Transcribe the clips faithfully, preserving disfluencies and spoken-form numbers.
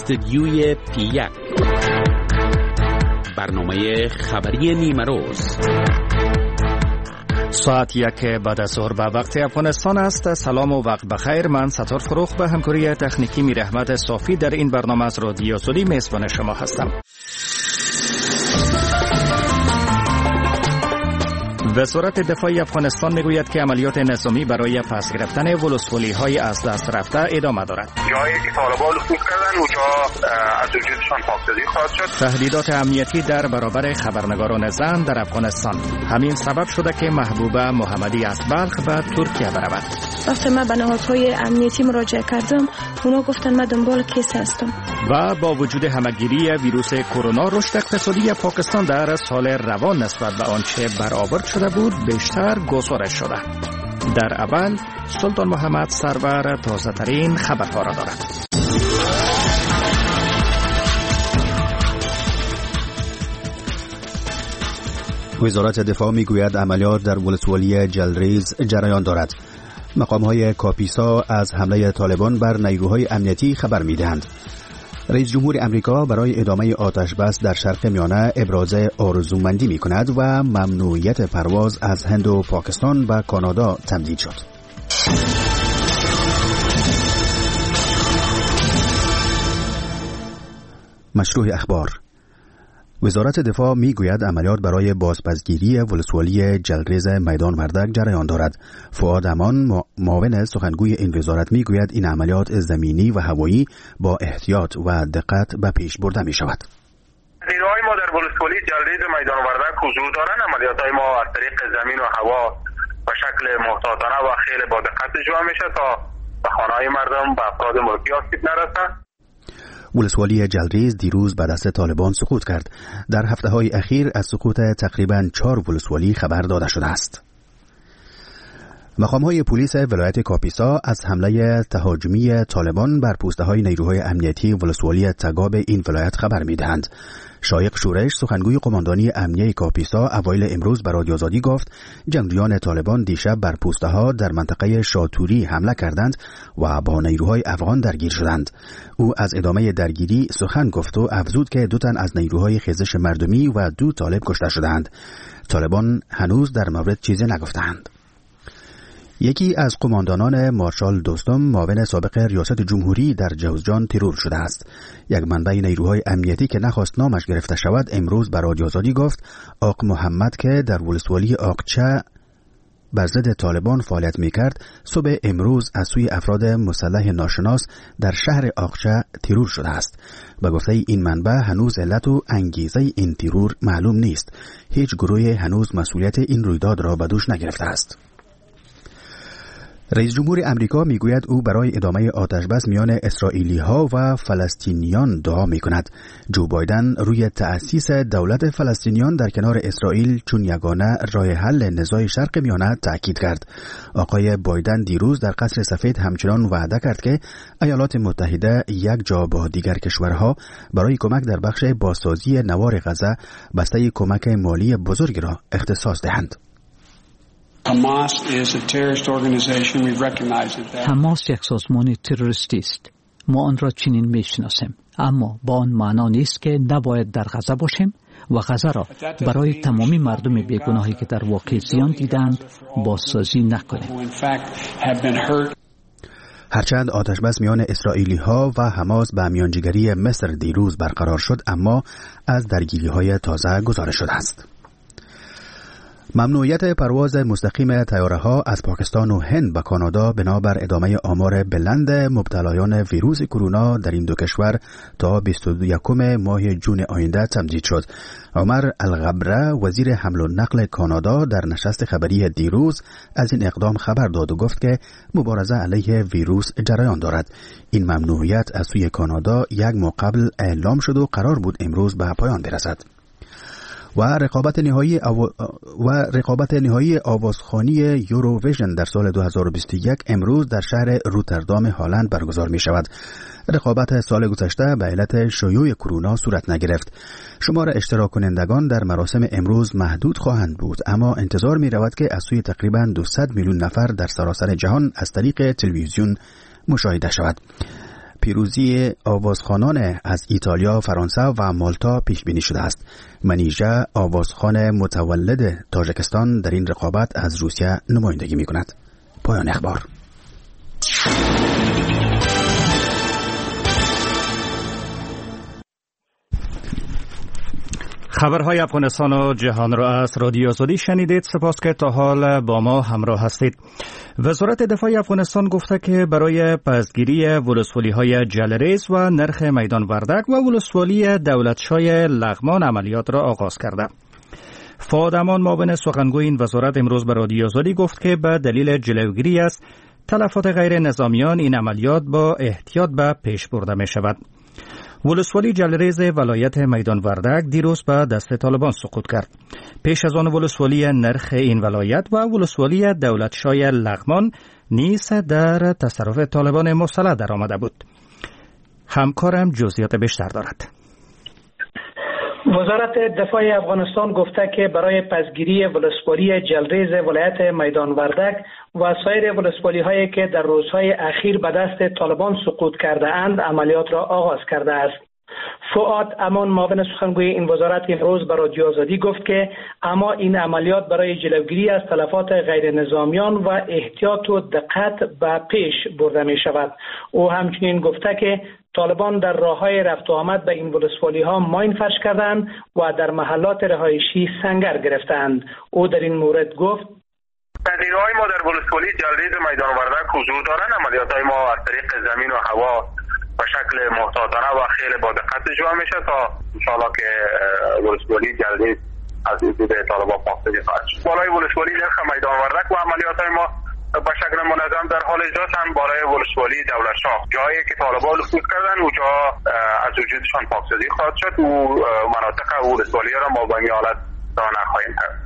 استدیوی پی یک، برنامه خبری نیمه روز. ساعت یک بعد از ظهر به وقت افغانستان است. سلام و وقت بخیر. من ستار فروخ به همکاری تکنیکی میر احمد صافی در این برنامه از رادیو سودی میزبان شما هستم. وزارت دفاع افغانستان میگوید که عملیات نظامی برای پس گرفتن ولسوالی‌های از دست رفته ادامه دارد. جایی که طالبان نفوذ کردن اونجا از وجودشان پاکسازی خواهد شد. تهدیدات امنیتی در برابر خبرنگاران زن در افغانستان همین سبب شده که محبوبه محمدی از بلخ به ترکیه برود. وقتی من به نهادهای امنیتی مراجعه کردم، اونا گفتن من دنبال کیس هستم. و با وجود همگیری ویروس کرونا، رشد اقتصادی پاکستان در سال روان نسبت به آنچه برآورد شده بود بیشتر گسترش شده. در اول سلطان محمد سرور تازه ترین خبرها را دارد. وزارت دفاع میگوید عملیات در ولسوالی جلریز جریان دارد. مقام‌های کاپیسا از حمله طالبان بر نیروهای امنیتی خبر می‌دهند. رئیس جمهور امریکا برای ادامه آتش بس در شرق میانه ابراز آرزومندی می‌کند و ممنوعیت پرواز از هند و پاکستان و کانادا تمدید شد. مشروع اخبار. وزارت دفاع میگوید عملیات برای بازپسگیری ولسوالی جلریز میدان وردک جریان دارد. فؤاد امان معاون سخنگوی این وزارت میگوید این عملیات زمینی و هوایی با احتیاط و دقت به پیش برده می شود. نیروهای ما در ولسوالی جلریز میدان وردک حضور دارند. عملیات‌های ما از طریق زمین و هوا به شکل محتاطانه و خیلی با دقت اجرا میشه تا به خانه‌های مردم و افراد ملکی آسیب نرسد. ولسوالی جلریز دیروز به دست طالبان سقوط کرد. در هفته‌های اخیر از سقوط تقریباً چهار ولسوالی خبر داده شده است. مقام‌های پلیس ولایت کاپیسا از حمله تهاجمی طالبان بر پوسته‌های نیروهای امنیتی ولسوالی تگاب این ولایت خبر می‌دهند. شایق شورش سخنگوی قماندانی امنیه کاپیسا اوایل امروز به رادیو آزادی گفت جنگجویان طالبان دیشب بر پوسته‌ها در منطقه شاتوری حمله کردند و با نیروهای افغان درگیر شدند. او از ادامه درگیری سخن گفت و افزود که دو تن از نیروهای خیزش مردمی و دو طالب کشته شدند. طالبان هنوز در مورد چیزی نگفتند. یکی از قماندانان مارشال دوستم معاون سابق ریاست جمهوری در جوزجان ترور شده است. یک منبع نیروهای امنیتی که نخواست نامش گرفته شود امروز به رادیو آزادی گفت آق محمد که در ولسوالی آقچه بر ضد طالبان فعالیت می‌کرد صبح امروز از سوی افراد مسلح ناشناس در شهر آقچه ترور شده است. به گفته این منبع هنوز علت و انگیزه این ترور معلوم نیست. هیچ گروهی هنوز مسئولیت این رویداد را به دوش نگرفته است. رئیس جمهور امریکا میگوید او برای ادامه آتش بس میان اسرائیلی ها و فلسطینیان دعا می کند. جو بایدن روی تأسیس دولت فلسطینیان در کنار اسرائیل چون یگانه راه حل نزاع شرق میانه تأکید کرد. آقای بایدن دیروز در قصر سفید همچنان وعده کرد که ایالات متحده یک جا با دیگر کشورها برای کمک در بخش بازسازی نوار غزه بسته کمک مالی بزرگی را اختصاص دهند. حماس یک سازمان تروریستی است. ما آن را چنین میشناسیم، اما با آن معنا نیست که نباید در غزه باشیم و غزه را برای تمامی مردم بیگناهی که در واقع زیان دیدند بازسازی نکنیم. هرچند آتش بس میان اسرائیلی ها و حماس به میانجیگری مصر دیروز برقرار شد، اما از درگیری های تازه گزارش شده است. ممنوعیت پرواز مستقیم طیاره‌ها از پاکستان و هند به کانادا بنابر ادامه آمار بلند مبتلایان ویروس کرونا در این دو کشور تا بیست و یکم ماه جون آینده تمدید شد. عمر الغبره وزیر حمل و نقل کانادا در نشست خبری دیروز از این اقدام خبر داد و گفت که مبارزه علیه ویروس جریان دارد. این ممنوعیت از سوی کانادا یک ماه قبل اعلام شد و قرار بود امروز به پایان برسد. و رقابت نهایی آو... و رقابت نهایی آوازخوانی یوروویژن در سال دو هزار و بیست و یک امروز در شهر روتردام هلند برگزار می شود. رقابت سال گذشته به علت شیوع کرونا صورت نگرفت. شمار اشتراک کنندگان در مراسم امروز محدود خواهند بود، اما انتظار می رود که از سوی تقریباً دویست میلیون نفر در سراسر جهان از طریق تلویزیون مشاهده شود. پیروزی آوازخوانان از ایتالیا، فرانسه و مالتا پیش بینی شده است. منیژه، آوازخوان متولد تاجیکستان، در این رقابت از روسیه نمایندگی می کند. پایان اخبار. خبرهای افغانستان و جهان را از رادیو آزادی شنیدید. سپاس که تا حال با ما همراه هستید. وزارت دفاع افغانستان گفته که برای پسگیری ولسوالی‌های جلریز و نرخ میدان وردک و ولسوالی دولتشای لغمان عملیات را آغاز کرده. فؤاد امان معاون سخنگوی این وزارت امروز به رادیو آزادی گفت که به دلیل جلوگیری از تلفات غیر نظامیان این عملیات با احتیاط به پیش برده می شود. ولسوالی جلریز ولایت میدان وردک دیروز به دست طالبان سقوط کرد. پیش از آن ولسوالی نرخ این ولایت و ولسوالی دولتشای لغمان نیز در تصرف طالبان مسلح در آمده بود. همکارم جزئیات بیشتر دارد. وزارت دفاع افغانستان گفته که برای پسگیری ولسوالی جلریز ولایت میدان وردک و سایر ولسوالی هایی که در روزهای اخیر به دست طالبان سقوط کرده اند عملیات را آغاز کرده است. فؤاد امان معاون سخنگوی این وزارت امروز به رادیو آزادی گفت که اما این عملیات برای جلوگیری از تلفات غیر نظامیان و احتیاط و دقت به پیش برده می شود. او همچنین گفته که طالبان در راههای رفت و آمد به این ولسوالی ها ماین فرش کردند و در محلات رهایشی سنگر گرفتند. او در این مورد گفت: نیروهای ما در ولسوالی جلریز میدان وردک حضور دارند. عملیات های ما از طریق زمین و هوا به شکل محتاطانه و خیلی با دقت اجرا میشه تا انشاءالله که ولسوالی جلریز از حدود طالبان پاکسازی خواهد شد. بالای ولسوالی نرخ میدان وردک و عملیات های ما به شکل منظم در حال اجراست. هم بالای ولسوالی دولتشاه جایی که طالبان نفوذ کردن اونجا از وجودشان پاکسازی خواهد شد و مناطق ولسوالی را ما به این حالت را نخواهیم کرد.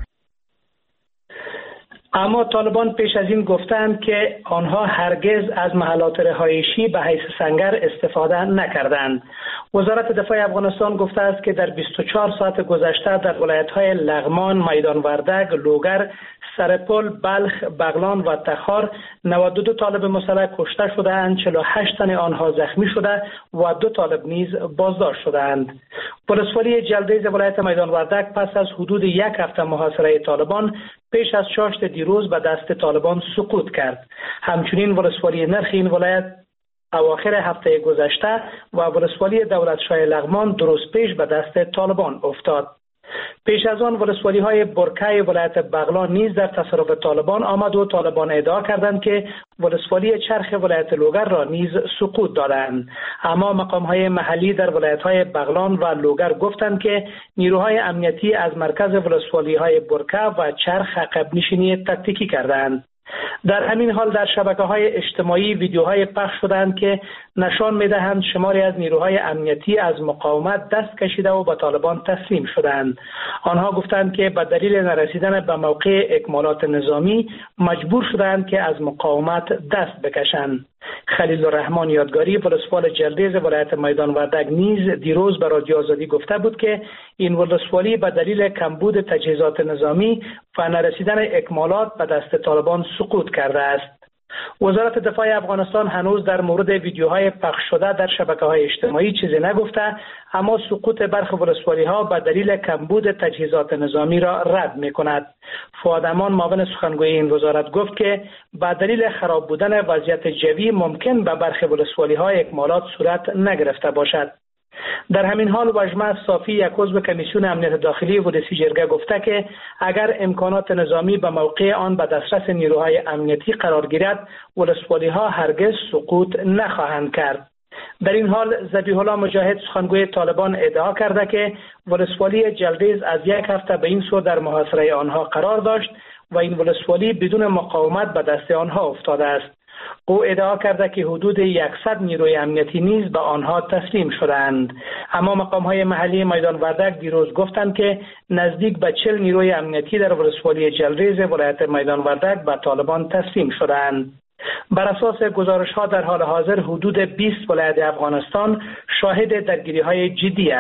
اما طالبان پیش از این گفتند که آنها هرگز از محلات رهایشی به حیث سنگر استفاده نکردند. وزارت دفاع افغانستان گفته است که در بیست و چهار ساعت گذشته در ولایت‌های لغمان، میدان وردک، لوگر، سرپل، بلخ، بغلان و تخار نود و دو طالب مسلح کشته شده‌اند، چهل و هشت تن آنها زخمی شده و دو طالب نیز بازداشت شده‌اند. ولسوالی جلریز ولایت میدان وردک پس از حدود یک هفته محاصره طالبان پیش از چاشت دیروز به دست طالبان سقوط کرد. همچنین ولسوالی نرخ این ولایت اواخر هفته گذشته و ولسوالی دولتشاه لغمان دو روز پیش به دست طالبان افتاد. پیش از آن ولسوالی های برکه ولایت بغلان نیز در تصرف طالبان آمد و طالبان ادعا کردند که ولسوالی چرخ ولایت لوگر را نیز سقوط دادند. اما مقام های محلی در ولایت های بغلان و لوگر گفتند که نیروهای امنیتی از مرکز ولسوالی های برکه و چرخ عقب نشینی تاکتیکی کردند. در همین حال در شبکه‌های اجتماعی ویدیوهای پخش شدند که نشان می‌دهند شماری از نیروهای امنیتی از مقاومت دست کشیده و به طالبان تسلیم شدند. آنها گفتند که به دلیل نرسیدن به موقع اکمالات نظامی مجبور شدند که از مقاومت دست بکشند. خلیل الرحمن یادگاری ولسوال جلریز ولایت میدان وردک نیز دیروز به رادیو آزادی گفته بود که این ولسوالی به دلیل کمبود تجهیزات نظامی و نرسیدن اکمالات به دست طالبان سقوط کرده است. وزارت دفاع افغانستان هنوز در مورد ویدیوهای پخش شده در شبکه‌های اجتماعی چیزی نگفته، اما سقوط برخی ولسوالی‌ها به دلیل کمبود تجهیزات نظامی را رد می‌کند. فؤاد امان معاون سخنگوی این وزارت گفت که به دلیل خراب بودن وضعیت جوی ممکن به برخی ولسوالی‌ها اکمالات صورت نگرفته باشد. در همین حال وجمه صافی یک عضو کمیسیون امنیت داخلی ولسی جرگه گفته که اگر امکانات نظامی به موقع آن به دسترس نیروهای امنیتی قرار گیرد ولسوالی‌ها هرگز سقوط نخواهند کرد. در این حال ذبیح الله مجاهد سخنگوی طالبان ادعا کرده که ولسوالی جلریز از یک هفته به این سو در محاصره آنها قرار داشت و این ولسوالی بدون مقاومت به دست آنها افتاده است. او ادعا کرده که حدود صد نیروی امنیتی نیز به آنها تسلیم شدند. اما مقام‌های محلی میدان وردک دیروز گفتند که نزدیک به چهل نیروی امنیتی در ولسوالی جلریز ولایت میدان وردک به طالبان تسلیم شدند. بر اساس گزارش‌ها در حال حاضر حدود بیست ولایت افغانستان شاهد درگیری‌های جدی است.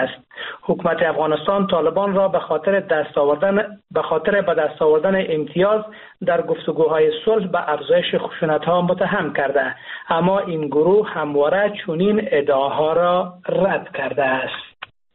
حکومت افغانستان طالبان را به خاطر دست آوردن به خاطر به دست آوردن امتیاز در گفتگوهای صلح به افزایش خشونت‌ها متهم کرده، اما این گروه همواره چنین ادعاها را رد کرده است.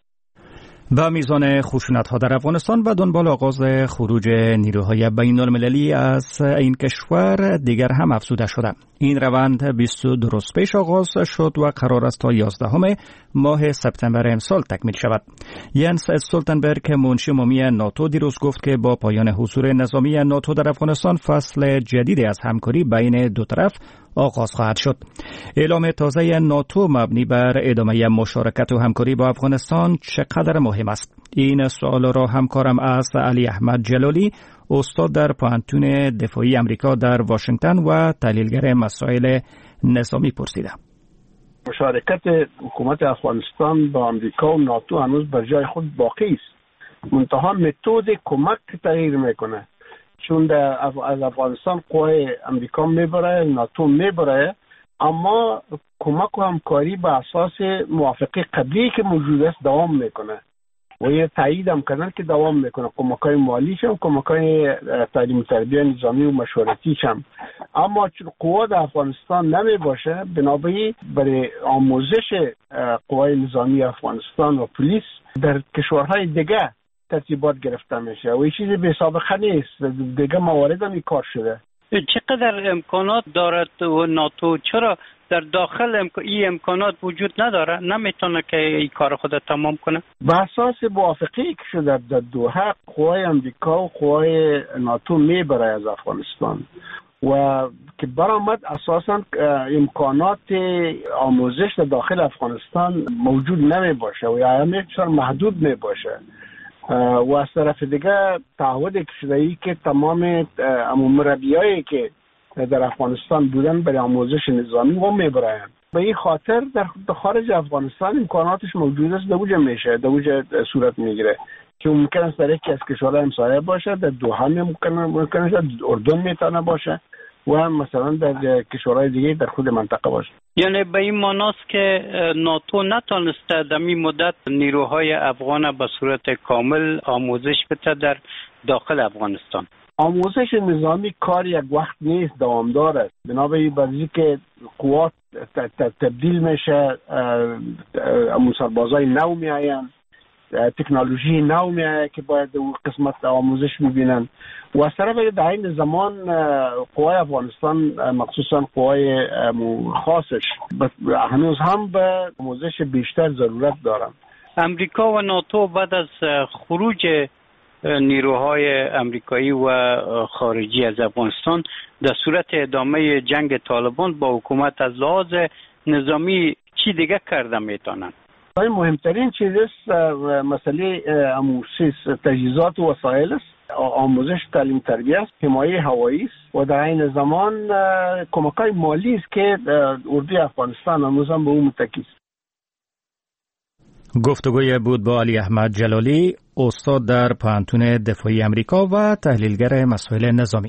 و میزان خشونت‌ها در افغانستان و دنبال آغاز خروج نیروهای بین المللی از این کشور دیگر هم افزوده شده. این روند بیست و دو روز پیش آغاز شد و قرار است تا یازدهم ماه سپتامبر امسال تکمیل شود. ینس استولتنبرگ منشی عمومی ناتو دیروز گفت که با پایان حضور نظامی ناتو در افغانستان فصل جدیدی از همکاری بین دو طرف آغاز خواهد شد. اعلام تازه ناتو مبنی بر ادامه مشارکت و همکاری با افغانستان چقدر مهم است؟ این سوال را همکارم از علی احمد جلالی، استاد در پوهنتون دفاعی امریکا در واشنگتن و تحلیلگر مسائل نظامی پرسیدم. مشارکت حکومت افغانستان با امریکا و ناتو هنوز بر جای خود باقی است، منتها متد کمک تغییر میکنه، چون از افغانستان قوای امریکا میبره، ناتو میبره، اما کمک و همکاری به اساس موافقه قبلی که موجود است دوام میکنه و یه تایید هم کردن که دوام میکنه، کمکای مالی هم، کمکای تعلیم و تربیت نظامی و مشورتی هم. اما چون قوا در افغانستان نمی باشه، بنابراین برای آموزش قوای نظامی افغانستان و پلیس در کشورهای دیگه ترتیبات گرفته میشه و این چیزی به سابقه نیست، دیگه موارد هم این کار شده. چقدر امکانات دارد و ناتو چرا در داخل امک... این امکانات وجود نداره، نمیتونه که این کار خود تمام کنه؟ به اساس موافقه‌ای که شده در دوحه، قوای امریکا و قوای ناتو میبره از افغانستان و که برآمد اساسا امکانات آموزش در داخل افغانستان موجود نمی باشه و یا همیشه محدود می باشه و از طرف دیگه تعهد که شده ای که تمام مربیایی که در افغانستان بودن برای آموزش نظامی و میبرند. به این خاطر در خارج افغانستان امکاناتش موجود است، در وجه میشه، در وجه صورت میگیره که ممکن است در یکی از کشورهای همسایه باشه، در دوحه ممکن است، در اردن میتونه باشه و مثلا در کشورهای دیگه در خود منطقه باشه. یعنی به این معناست که ناتو نتونسته در این مدت نیروهای افغان به صورت کامل آموزش بده در داخل افغانستان. آموزش نظامی کار یک وقت نیست، دوامدار است. بنابراین بعضی که قوات تبدیل میشه، سربازای نو میآیند، تکنولوژی نو میآید که باید اون قسمت آموزش میبینن و از طرف در این زمان قوای افغانستان مخصوصا قوای خاصش هنوز هم به آموزش بیشتر ضرورت دارن. امریکا و ناتو بعد از خروج نیروهای امریکایی و خارجی از افغانستان در صورت ادامه جنگ طالبان با حکومت از لحاظ نظامی چی دیگه کرده میتونن؟ مهمترین چیز است مسئله اموسیس تجهیزات و وسایل است، آموزش تعلیم تربیت است، حمایه هوایی است و در این زمان کمک‌های مالی است که اردوی افغانستان هنوز هم به اون متکی است. گفتگوی بود با علی احمد جلالی، استاد در پوهنتون دفاعی امریکا و تحلیلگر مسائل نظامی.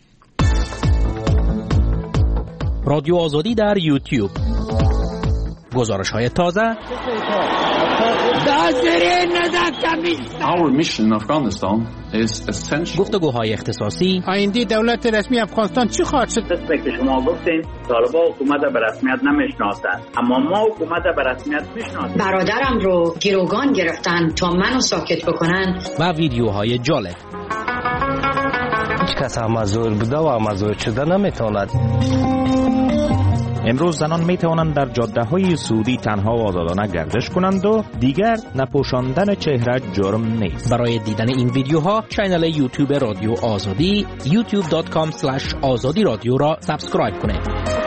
رادیو آزادی در یوتیوب، گزارش های تازه. Our mission in Afghanistan is essential. گفتگوهای اختصاصی. آینده دولت رسمی افغانستان چی خواهد شد؟ دست که شما گفتین طالبان حکومت به رسمیت نمیشناسند، اما ما حکومت به رسمیت میشناسیم. برادرم رو گروگان گرفتن تا منو ساکت بکنن و ویدیوهای جالب. هیچ کس امازور بوده و امازور شده نمیتواند. امروز زنان می توانند در جاده های سعودی تنها و آزادانه گردش کنند و دیگر نپوشاندن چهره جرم نیست. برای دیدن این ویدیوها کانال یوتیوب رادیو آزادی یوتیوب دات کام اسلش آزادی رادیو را سابسکرایب کنید.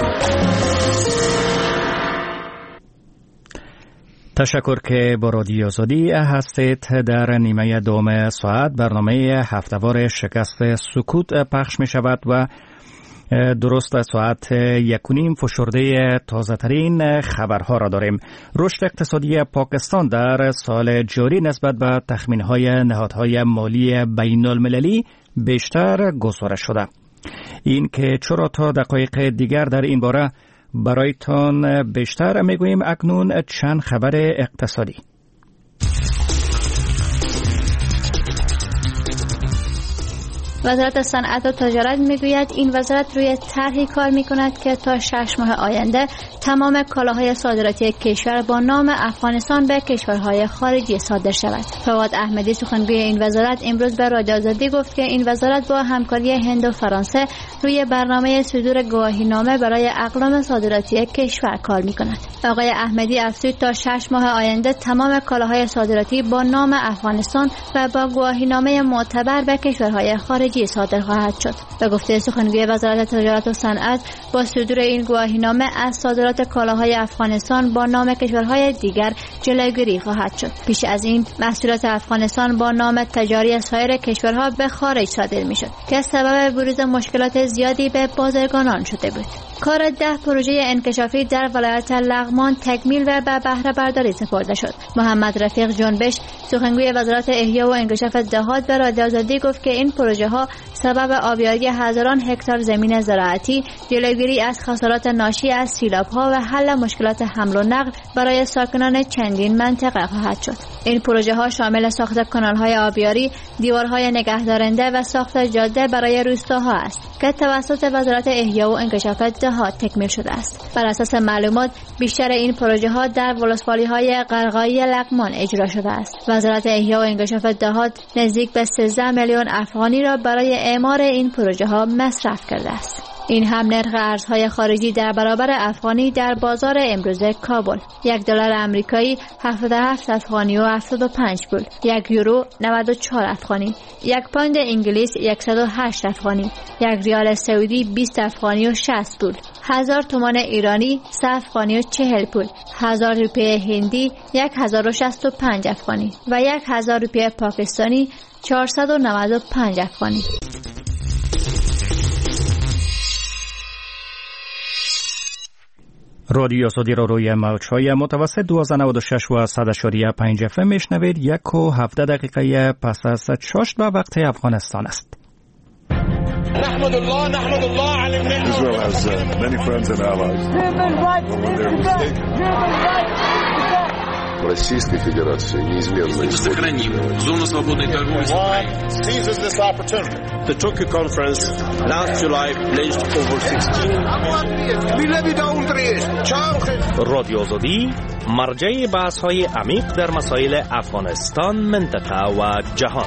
تشکر که با رادیو آزادی هستید. در نیمه دوم ساعت برنامه هفته‌وار شکست سکوت پخش می شود و درست ساعت یک و نیم فشرده تازه ترین خبرها را داریم. رشد اقتصادی پاکستان در سال جاری نسبت به تخمین‌های نهادهای مالی بین المللی بیشتر گزارش شده. این که چرا تا دقایق دیگر در این باره برایتان بیشتر میگوییم. اکنون چند خبر اقتصادی. وزارت صنعت و تجارت میگوید این وزارت روی طرحی کار میکند که تا شش ماه آینده تمام کالاهای صادراتی کشور با نام افغانستان به کشورهای خارجی صادر شود. فواد احمدی سخنگوی این وزارت امروز به رادیو آزادی گفت که این وزارت با همکاری هند و فرانسه روی برنامه صدور گواهینامه برای اقلام صادراتی کشور کار میکند. آقای احمدی افزود تا شش ماه آینده تمام کالاهای صادراتی با نام افغانستان و با گواهینامه معتبر به کشورهای خارجی صادر خواهد شد. به گفته سخنگوی وزارت تجارت و صنعت، با صدور این گواهینامه از صادرات کالاهای افغانستان با نام کشورهای دیگر جلوگیری خواهد شد. پیش از این محصولات افغانستان با نام تجاری سایر کشورها به خارج صادر میشد که سبب بروز مشکلات زیادی به بازرگانان شده بود. کار ده پروژه انکشافی در ولایت لغمان تکمیل و به بهره برداری سپرده شد. محمد رفیق جنبش سخنگوی وزارت احیا و انکشاف دهات به رادیو آزادی گفت که این پروژه ها سبب آبیاری هزاران هکتار زمین زراعتی، جلوگیری از خسارات ناشی از سیلاب ها و حل مشکلات حمل و نقل برای ساکنان چندین منطقه خواهد شد. این پروژه ها شامل ساخت کانال های آبیاری، دیوارهای نگهدارنده و ساخت جاده برای روستاها است که توسط وزارت احیا و انکشاف دهات تکمیل شده است. بر اساس معلومات بیشتر این پروژه ها در ولسوالی های قرقایی لغمان اجرا شده است. وزارت احیا و انکشاف دهات نزدیک به سیزده میلیون افغانی را برای اعمار این پروژه ها مصرف کرده است. این هم نرخ ارزهای خارجی در برابر افغانی در بازار امروزه کابل: یک دلار امریکایی هفتاد و هفت افغانی و هفتاد و پنج پول، یک یورو نود و چهار افغانی، یک پوند انگلیس صد و هشت افغانی، یک ریال سعودی بیست افغانی و شصت پول، هزار تومان ایرانی سه افغانی و چهل پول، هزار روپیه هندی هزار و شصت و پنج افغانی و یک هزار روپیه پاکستانی چهارصد و نود و پنج افغانی. رادیو آزادی را روی موج‌های متوسط دویست و نود و شش و صد و پنج اف ام میشنوید. یک و هفده دقیقه پس از شش به وقت افغانستان است. نحمد الله نحمد الله على النعمة. Israel has uh, many friends and allies. When they're mistaken. Российской Федерации неизменно сохраним зону свободной торговли с Украиной. Seizes this opportunity. The Tokyo conference last July pledged over sixteen. رادیو آزادی مرجع بحث‌های عمیق در مسائل افغانستان، منطقه و جهان.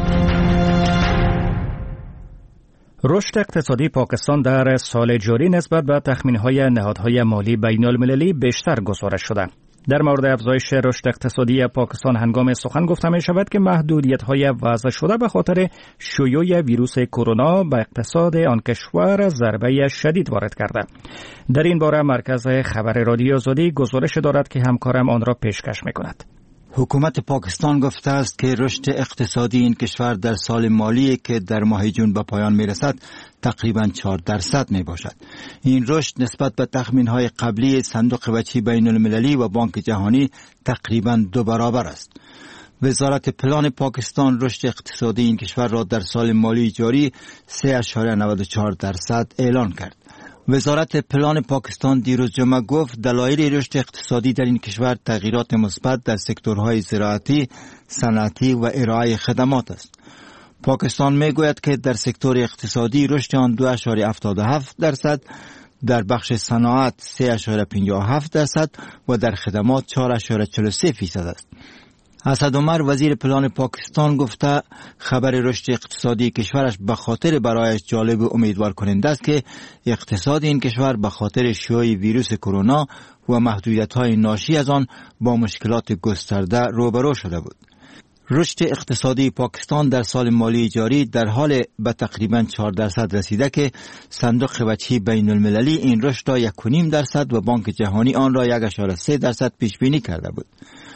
رشد اقتصادی پاکستان در سال جاری نسبت به تخمین‌های نهادهای مالی بین‌المللی بیشتر گزارش شده. در مورد افزایش رشد اقتصادی پاکستان هنگام سخن گفته می شود که محدودیت‌های وضع شده به خاطر شیوع ویروس کرونا به اقتصاد آن کشور ضربه شدید وارد کرده. در این باره مرکز خبر رادیو آزادی گزارش دارد که همکارم آن را پیشکش می کند. حکومت پاکستان گفته است که رشد اقتصادی این کشور در سال مالی که در ماه جون به پایان می رسد تقریباً چهار درصد می باشد. این رشد نسبت به تخمین‌های قبلی صندوق وجهی بین المللی و بانک جهانی تقریباً دو برابر است. وزارت پلان پاکستان رشد اقتصادی این کشور را در سال مالی جاری سه اشاره نود و چهار درصد اعلان کرد. وزارت پلان پاکستان دیروز جمعه گفت دلایل رشد اقتصادی در این کشور تغییرات مثبت در سکتورهای زراعتی، صنعتی و ارائه خدمات است. پاکستان میگوید که در سکتور اقتصادی رشد آن دو اشاره هفتاد و هفت درصد، در بخش صنعت سه اشاره پنجاه و هفت درصد و در خدمات چهار اشاره چهل و سه فیصد است. اسد عمر وزیر پلان پاکستان گفته خبر رشد اقتصادی کشورش به خاطر برایش جالب و امیدوار کننده است که اقتصاد این کشور به خاطر شیوع ویروس کرونا و محدودیت‌های ناشی از آن با مشکلات گسترده روبرو شده بود. رشد اقتصادی پاکستان در سال مالی جاری در حال به تقریباً چهار درصد رسیده که صندوق وجهی بین المللی این رشد را یک و نیم درصد و بانک جهانی آن را یک اشاره سه درصد پیش بینی کرده بود.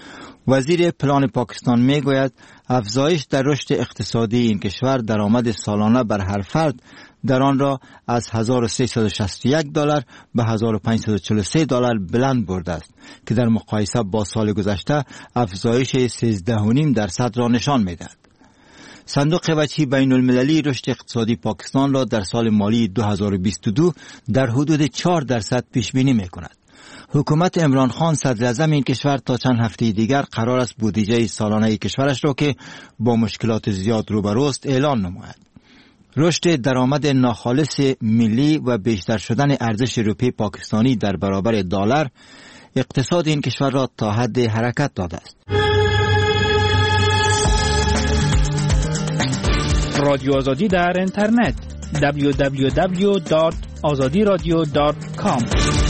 وزیر پلان پاکستان می گوید افزایش در رشد اقتصادی این کشور درآمد سالانه بر هر فرد در آن را از هزار و سیصد و شصت و یک دلار به هزار و پانصد و چهل و سه دلار بلند برده است که در مقایسه با سال گذشته افزایش سیزده و نیم درصد را نشان می دهد. صندوق وجهی بین المللی رشد اقتصادی پاکستان را در سال مالی دو هزار و بیست و دو در حدود چهار درصد پیش بینی می کند. حکومت عمران خان صدر اعظم این کشور تا چند هفته دیگر قرار است بودجه سالانه کشورش را که با مشکلات زیاد روبروست اعلان نماید. رشد درآمد ناخالص ملی و بیشتر شدن ارزش روپیه پاکستانی در برابر دلار اقتصاد این کشور را تا حد حرکت داده است. رادیو آزادی در اینترنت دبلیو دبلیو دبلیو دات آزادی رادیو دات کام.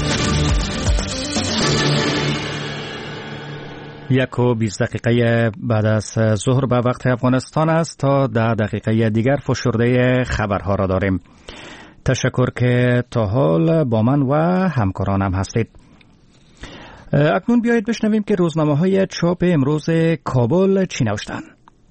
یک و بیست دقیقه بعد از ظهر به وقت افغانستان است. تا ده دقیقه دیگر فشرده خبرها را داریم. تشکر که تا حال با من و همکارانم هستید. اکنون بیایید بشنویم که روزنامه های چاپ امروز کابل چی نوشتند.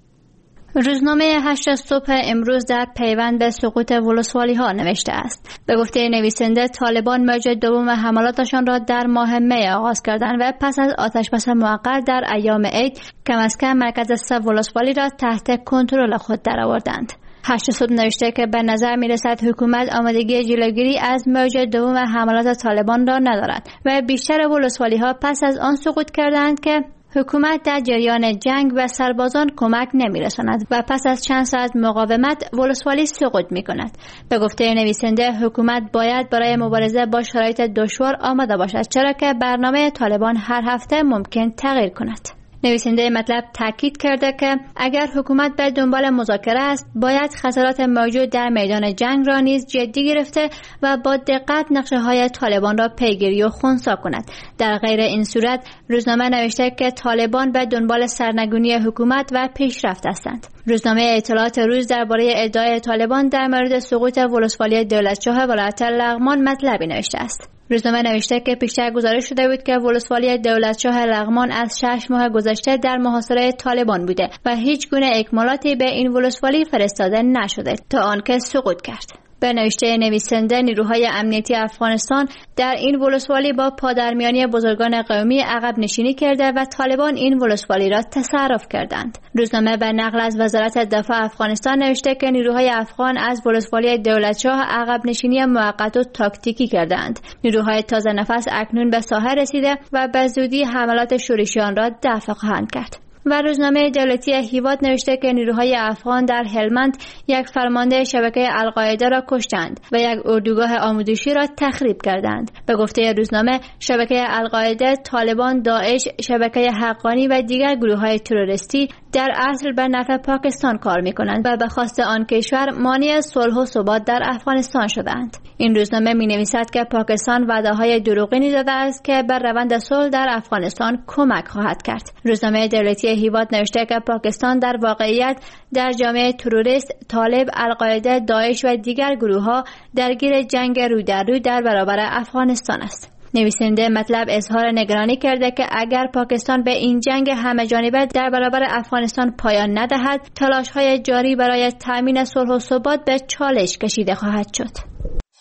روزنامه هشت صبح امروز در پیوند به سقوط ولسوالی ها نوشته است. به گفته نویسنده طالبان موج دوم حملاتشان را در ماه می آغاز کردند و پس از آتشبس موقت در ایام عید کم از کم مرکز سه ولسوالی را تحت کنترل خود درآوردند. هشت صبح نوشته که به نظر می رسد حکومت آمادگی جلوگیری از موج دوم حملات طالبان را ندارد و بیشتر ولسوالی ها پس از آن سقوط کردند که حکومت در جریان جنگ و سربازان کمک نمی رساند و پس از چند ساعت مقاومت ولسوالی سقوط می کند. به گفته نویسنده حکومت باید برای مبارزه با شرایط دشوار آماده باشد، چرا که برنامه طالبان هر هفته ممکن تغییر کند. نویسنده مطلب تاکید کرده که اگر حکومت به دنبال مذاکره است باید خسارات موجود در میدان جنگ را نیز جدی گرفته و با دقت نقشه‌های طالبان را پیگیری و خنثی کند. در غیر این صورت روزنامه نوشته که طالبان به دنبال سرنگونی حکومت و پیشرفت هستند. روزنامه اطلاعات روز درباره ادعای طالبان در مورد سقوط ولسوالی دولتشاه ولایت لغمان مطلبی نوشته است. روزنامه نوشته که پیشتر گزارش شده بود که ولسوالی دولتشاه لغمان از شش ماه گذشته در محاصره طالبان بوده و هیچ گونه اکمالاتی به این ولسوالی فرستاده نشده تا آنکه سقوط کرد. به نوشته نویسنده نیروهای امنیتی افغانستان در این ولسوالی با پادرمیانی بزرگان قومی عقب نشینی کرده و طالبان این ولسوالی را تصرف کردند. روزنامه به نقل از وزارت دفاع افغانستان نوشته که نیروهای افغان از ولسوالی دولتشاه عقب نشینی موقت و تاکتیکی کردند. نیروهای تازه نفس اکنون به ساحه رسیده و به زودی حملات شورشیان را دفع خواهند کرد. و روزنامه دولتی هیواد نوشته که نیروهای افغان در هلمند یک فرمانده شبکه القاعده را کشتند و یک اردوگاه آموزشی را تخریب کردند. به گفته روزنامه شبکه القاعده، طالبان، داعش، شبکه حقانی و دیگر گروه‌های تروریستی در اصل به نفع پاکستان کار می‌کنند و به خواست آن کشور مانع صلح و ثبات در افغانستان شدند. این روزنامه می‌نویسد که پاکستان وعده‌های دروغینی داده است که بر روند صلح در افغانستان کمک خواهد کرد. روزنامه دولتی هیواد نوشته که پاکستان در واقعیت در جامعه تروریست، طالب، القاعده، داعش و دیگر گروه‌ها درگیر جنگ رو در رو در برابر افغانستان است. نویسنده مطلب اظهار نگرانی کرده که اگر پاکستان به این جنگ همه جانبه در برابر افغانستان پایان ندهد، تلاش‌های جاری برای تأمین صلح و ثبات به چالش کشیده خواهد شد.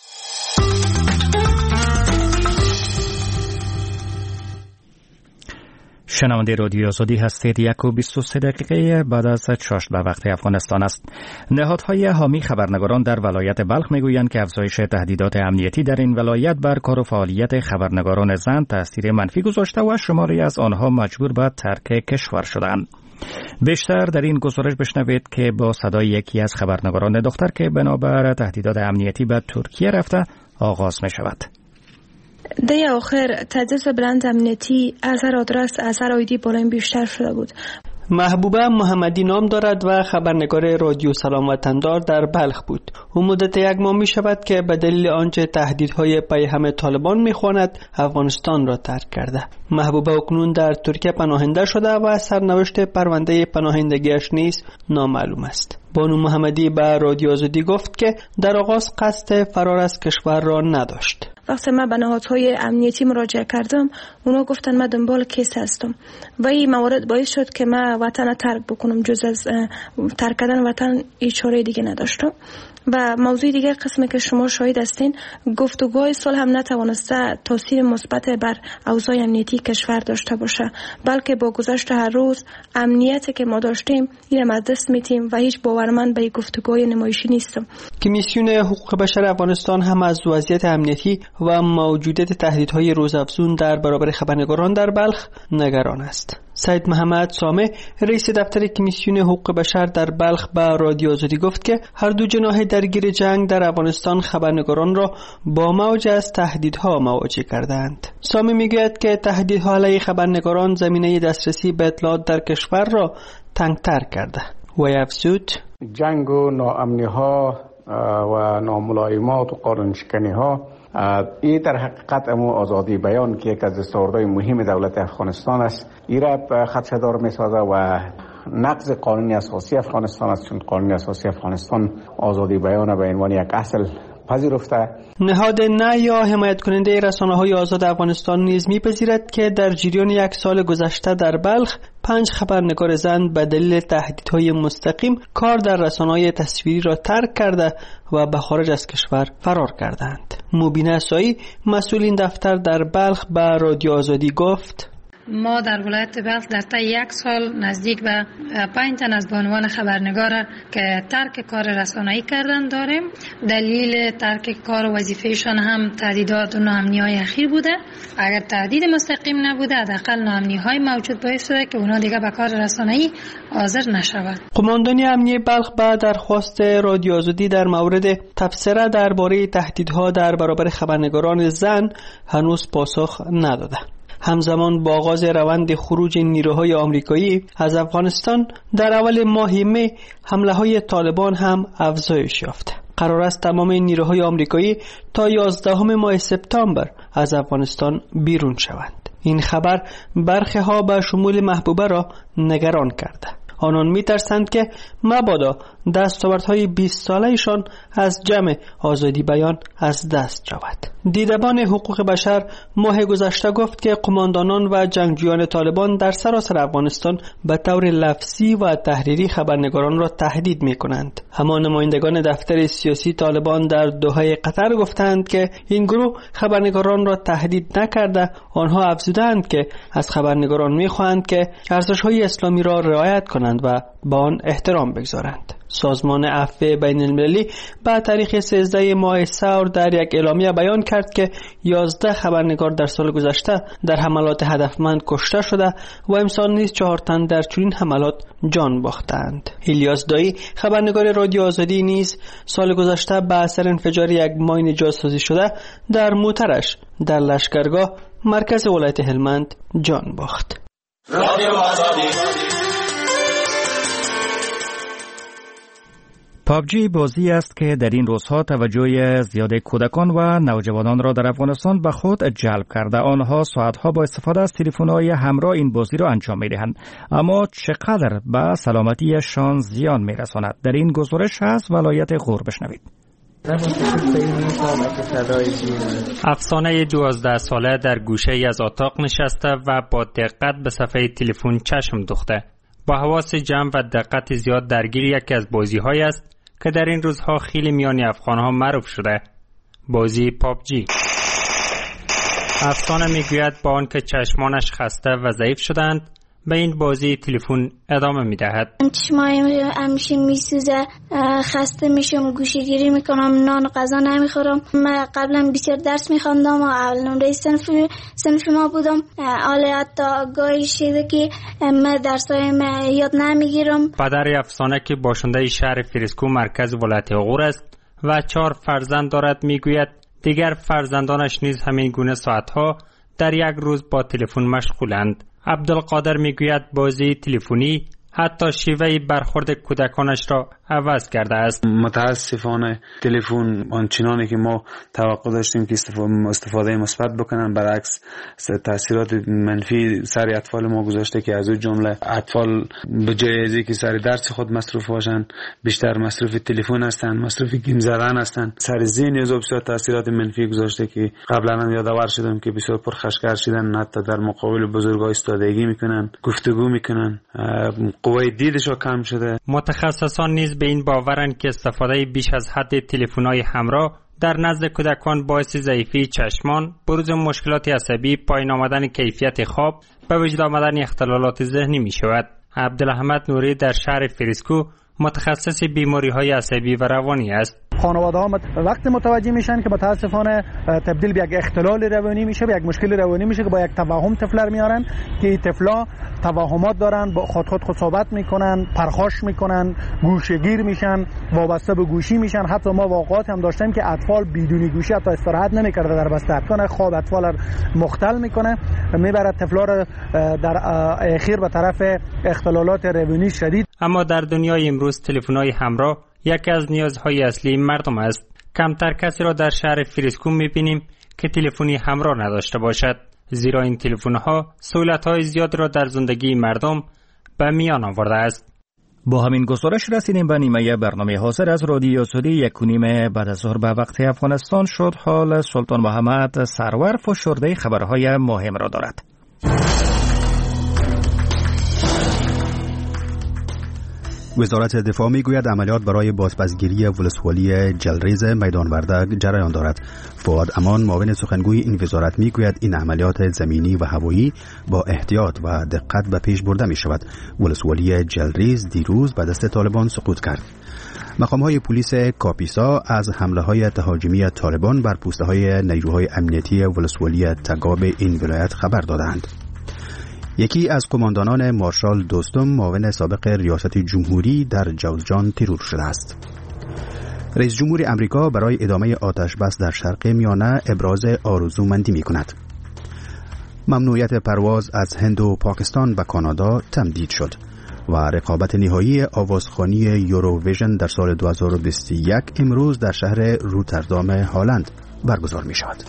شنونده رادیو آزادی هستید. یک و بیست و سه دقیقه بعد از چاشت به وقت افغانستان است. نهادهای حامی خبرنگاران در ولایت بلخ میگویند که افزایش تهدیدات امنیتی در این ولایت بر کار و فعالیت خبرنگاران زن تاثیر منفی گذاشته و شماری از آنها مجبور به ترک کشور شدند. بیشتر در این گزارش بشنوید که با صدای یکی از خبرنگاران دختر که بنابر تهدیدات امنیتی به ترکیه رفته آغاز می شود. ده آخر تجهیز بلند امنیتی از هر آدرس از هر آیدی بالا بیشتر شده بود. محبوبه محمدی نام دارد و خبرنگار رادیو سلام وطندار در بلخ بود. او مدت یک ماه می شود که به دلیل آنچه تهدیدهای پیهم طالبان می خواند افغانستان را ترک کرده. محبوبه اکنون در ترکیه پناهنده شده و سرنوشت پرونده پناهندگیش نیز نامعلوم است. بانو محمدی به رادیو آزادی گفت که در آغاز قصد فرار از کشور را نداشت. وقتی من به نهادهای امنیتی مراجعه کردم، اونا گفتن من دنبال کیس هستم و این موارد باعث شد که من وطن ترک بکنم. جز از ترک کردن وطن هیچ چاره دیگه نداشتم. و موضوع دیگه قسمی که شما شاهد هستین، گفتگوهای صلح هم نتوانسته تاثیر مثبت بر اوضاع امنیتی کشور داشته باشه، بلکه با گذشت هر روز امنیتی که ما داشتیم اینم از دست میدیم و هیچ باورمند به گفتگوهای نمایشی نیستم. کمیسیون حقوق بشر افغانستان هم از وضعیت امنیتی و موجودیت تهدیدهای روزافزون در برابر خبرنگاران در بلخ نگران است. سید محمد سامه رئیس دفتر کمیسیون حقوق بشر در بلخ به رادیو آزادی گفت که هر دو جناح درگیر جنگ در افغانستان خبرنگاران را با موج از تهدیدها مواجه کردند. سامه میگوید که تهدیدها علیه خبرنگاران زمینه دسترسی به اطلاعات در کشور را تنگتر کرده و افزود جنگ و ناامنی ها و ناملایمات و قانون شکنی ها این در حقیقت امو آزادی بیان که یک از دستاوردهای مهم دولت افغانستان است این را خدشه‌دار می‌سازد و نقض قانون اساسی افغانستان است، چون قانون اساسی افغانستان آزادی بیان به عنوان یک اصل پذیرفته. نهاد نه یا حمایت کننده رسانه‌های آزاد افغانستان نیز می‌پذیرد که در جریان یک سال گذشته در بلخ پنج خبرنگار زن به دلیل تهدیدهای مستقیم کار در رسانه‌های تصویری را ترک کرده و به خارج از کشور فرار کردند. مبینه سایی مسئول این دفتر در بلخ به رادیو آزادی گفت ما در ولایت بلخ در طی یک سال نزدیک به پنج تن از بانوان خبرنگار که ترک کار رسانه‌ای کردن داریم. دلیل ترک کار و وظیفهشان هم تهدیدات و ناامنی‌های اخیر بوده. اگر تهدید مستقیم نبوده حداقل ناامنی‌های موجود باعث شده که اونا دیگه به کار رسانه‌ای حاضر نشود. قماندانی امنیه بلخ به درخواست رادیو آزادی در مورد تبصره درباره تهدیدها در برابر خبرنگاران زن هنوز پاسخ نداده. همزمان با آغاز روند خروج نیروهای آمریکایی از افغانستان در اول ماه می حمله‌های طالبان هم افزایش یافته. قرار است تمام نیروهای آمریکایی تا یازدهم ماه سپتامبر از افغانستان بیرون شوند. این خبر برخی ها به شمول محبوبه را نگران کرده. آنان می ترسند که مبادا دستاوردهای بیست ساله‌شان از جمع آزادی بیان از دست رود. دیدبان حقوق بشر ماه گذشته گفت که قماندانان و جنگجویان طالبان در سراسر افغانستان به طور لفظی و تحریری خبرنگاران را تهدید می کنند. اما نمایندگان دفتر سیاسی طالبان در دوحه قطر گفتند که این گروه خبرنگاران را تهدید نکرده. آنها افزودند که از خبرنگاران می خواهند که ارزش‌های اسلامی را رعایت کنند و به آن احترام بگذارند. سازمان عفو بین المللی به تاریخ سیزده ماه سور در یک اعلامیه بیان کرد که یازده خبرنگار در سال گذشته در حملات هدفمند کشته شده و امسال نیز چهار تن در چنین حملات جان باختند. الیاس دایی خبرنگار رادیو آزادی نیز سال گذشته به اثر انفجار یک ماین جاسازی شده در موترش در لشکرگاه مرکز ولایت هلمند جان باخت. رادیو آزادی. پابجی بازی است که در این روزها توجه زیاد کودکان و نوجوانان را در افغانستان به خود جلب کرده. آنها ساعتها با استفاده از تلفن‌های همراه این بازی را انجام می‌دهند، اما چقدر به سلامتیشان زیان می‌رساند؟ در این گزارش هست ولایت غور بشنوید. افسانه دوازده ساله در گوشه از اتاق نشسته و با دقت به صفحه تلفن چشم دوخته. با حواس جمع و دقت زیاد درگیر یکی از بازی‌های است که در این روزها خیلی میان افغان‌ها معروف شده، بازی پابجی. افسانه میگوید با آنکه چشمانش خسته و ضعیف شدند به این بازی تلفن ادامه میدهد. چشمایم همیشه میسوزه، خسته میشم، گوشه‌گیری میکنم، نان غذا نمیخورم. من قبلا بسیار درس میخواندم و اول نمره صنف صنف ما بودم، حالا حتی گاهی شده که من درسایم یاد نمیگیرم. پدر افسانه که باشنده شهر فریسکو مرکز ولایت غور است و چهار فرزند دارد میگوید دیگر فرزندانش نیز همین گونه ساعتها در یک روز با تلفن مشغولند. عبدالقادر میگوید بازی تلفنی حتی شیوه برخورد کودکانش را عوض کرده است. متاسفانه تلفن آنچنانی که ما توقع داشتیم که استفاده مثبت بکنن برعکس تاثیرات منفی سر اطفال ما گذاشته که از اون جمله اطفال به جای از اینکه سر درس خود مصروف باشن بیشتر مصروف تلفن هستن، مصروف گیم زدن هستن. سر ذهن از بسیار تاثیرات منفی گذاشته که قبلا هم یادآور شدم که بسیار پرخاشگر شدن، حتی در مقابل بزرگا ایستادگی میکنن، گفتگو میکنن، قوای دیدش کم شده. متخصصان نیز به این باورند که استفاده بیش از حد تلفن‌های همراه در نزد کودکان باعث ضعیفی چشمان، بروز مشکلات عصبی، پایین آمدن کیفیت خواب، به وجود آمدن اختلالات ذهنی می شود. عبدالاحمد نوری در شهر فریسکو متخصص بیماری‌های عصبی و روانی است. خانواده ها وقت متوجه میشن که متاسفانه تبدیل به یک اختلال روانی میشه، به یک مشکل روانی میشه که با یک توهم طفل میارن که طفلا توهمات دارن، با خود خود خود صحبت میکنن، پرخاش میکنن، گوشه‌گیر میشن، وابسته به گوشی میشن. حتی ما واقعات هم داشتیم که اطفال بدون گوشی حتی استراحت نمیکرده در بستر، کنه خواب اطفال مختل میکنه، میبره طفلا رو در اخیر به طرف اختلالات روانی شدید. اما در دنیای امروز تلفن‌های همراه یکی از نیازهای اصلی مردم است. کمتر کسی را در شهر فریسکو می‌بینیم که تلفنی همراه نداشته باشد، زیرا این تلفن‌ها سهولت‌های زیاد را در زندگی مردم به میان آورده است. با همین گزارش رسیدیم به نیمه برنامه حاضر از رادیو آزادی. یک و نیم بعد از ظهر به وقت افغانستان شد. حال سلطان محمد سرور فشرده خبرهای مهم را دارد. وزارت دفاع میگوید عملیات برای بازپسگیری ولسوالی جلریز میدان وردک جریان دارد. فؤاد امان معاون سخنگوی این وزارت میگوید این عملیات زمینی و هوایی با احتیاط و دقت به پیش برده می شود. ولسوالی جلریز دیروز به دست طالبان سقوط کرد. مقام‌های پلیس کاپیسا از حمله‌های تهاجمی طالبان بر پوسته‌های نیروهای امنیتی ولسوالی تگاب این ولایت خبر دادند. یکی از قماندانان مارشال دوستم معاون سابق ریاست جمهوری در جوزجان ترور شده است. رئیس جمهور امریکا برای ادامه آتش بس در شرق میانه ابراز آرزومندی می کند. ممنوعیت پرواز از هند و پاکستان به کانادا تمدید شد و رقابت نهایی آوازخوانی یوروویژن در سال دو هزار و بیست و یک امروز در شهر روتردام هلند برگزار می شود.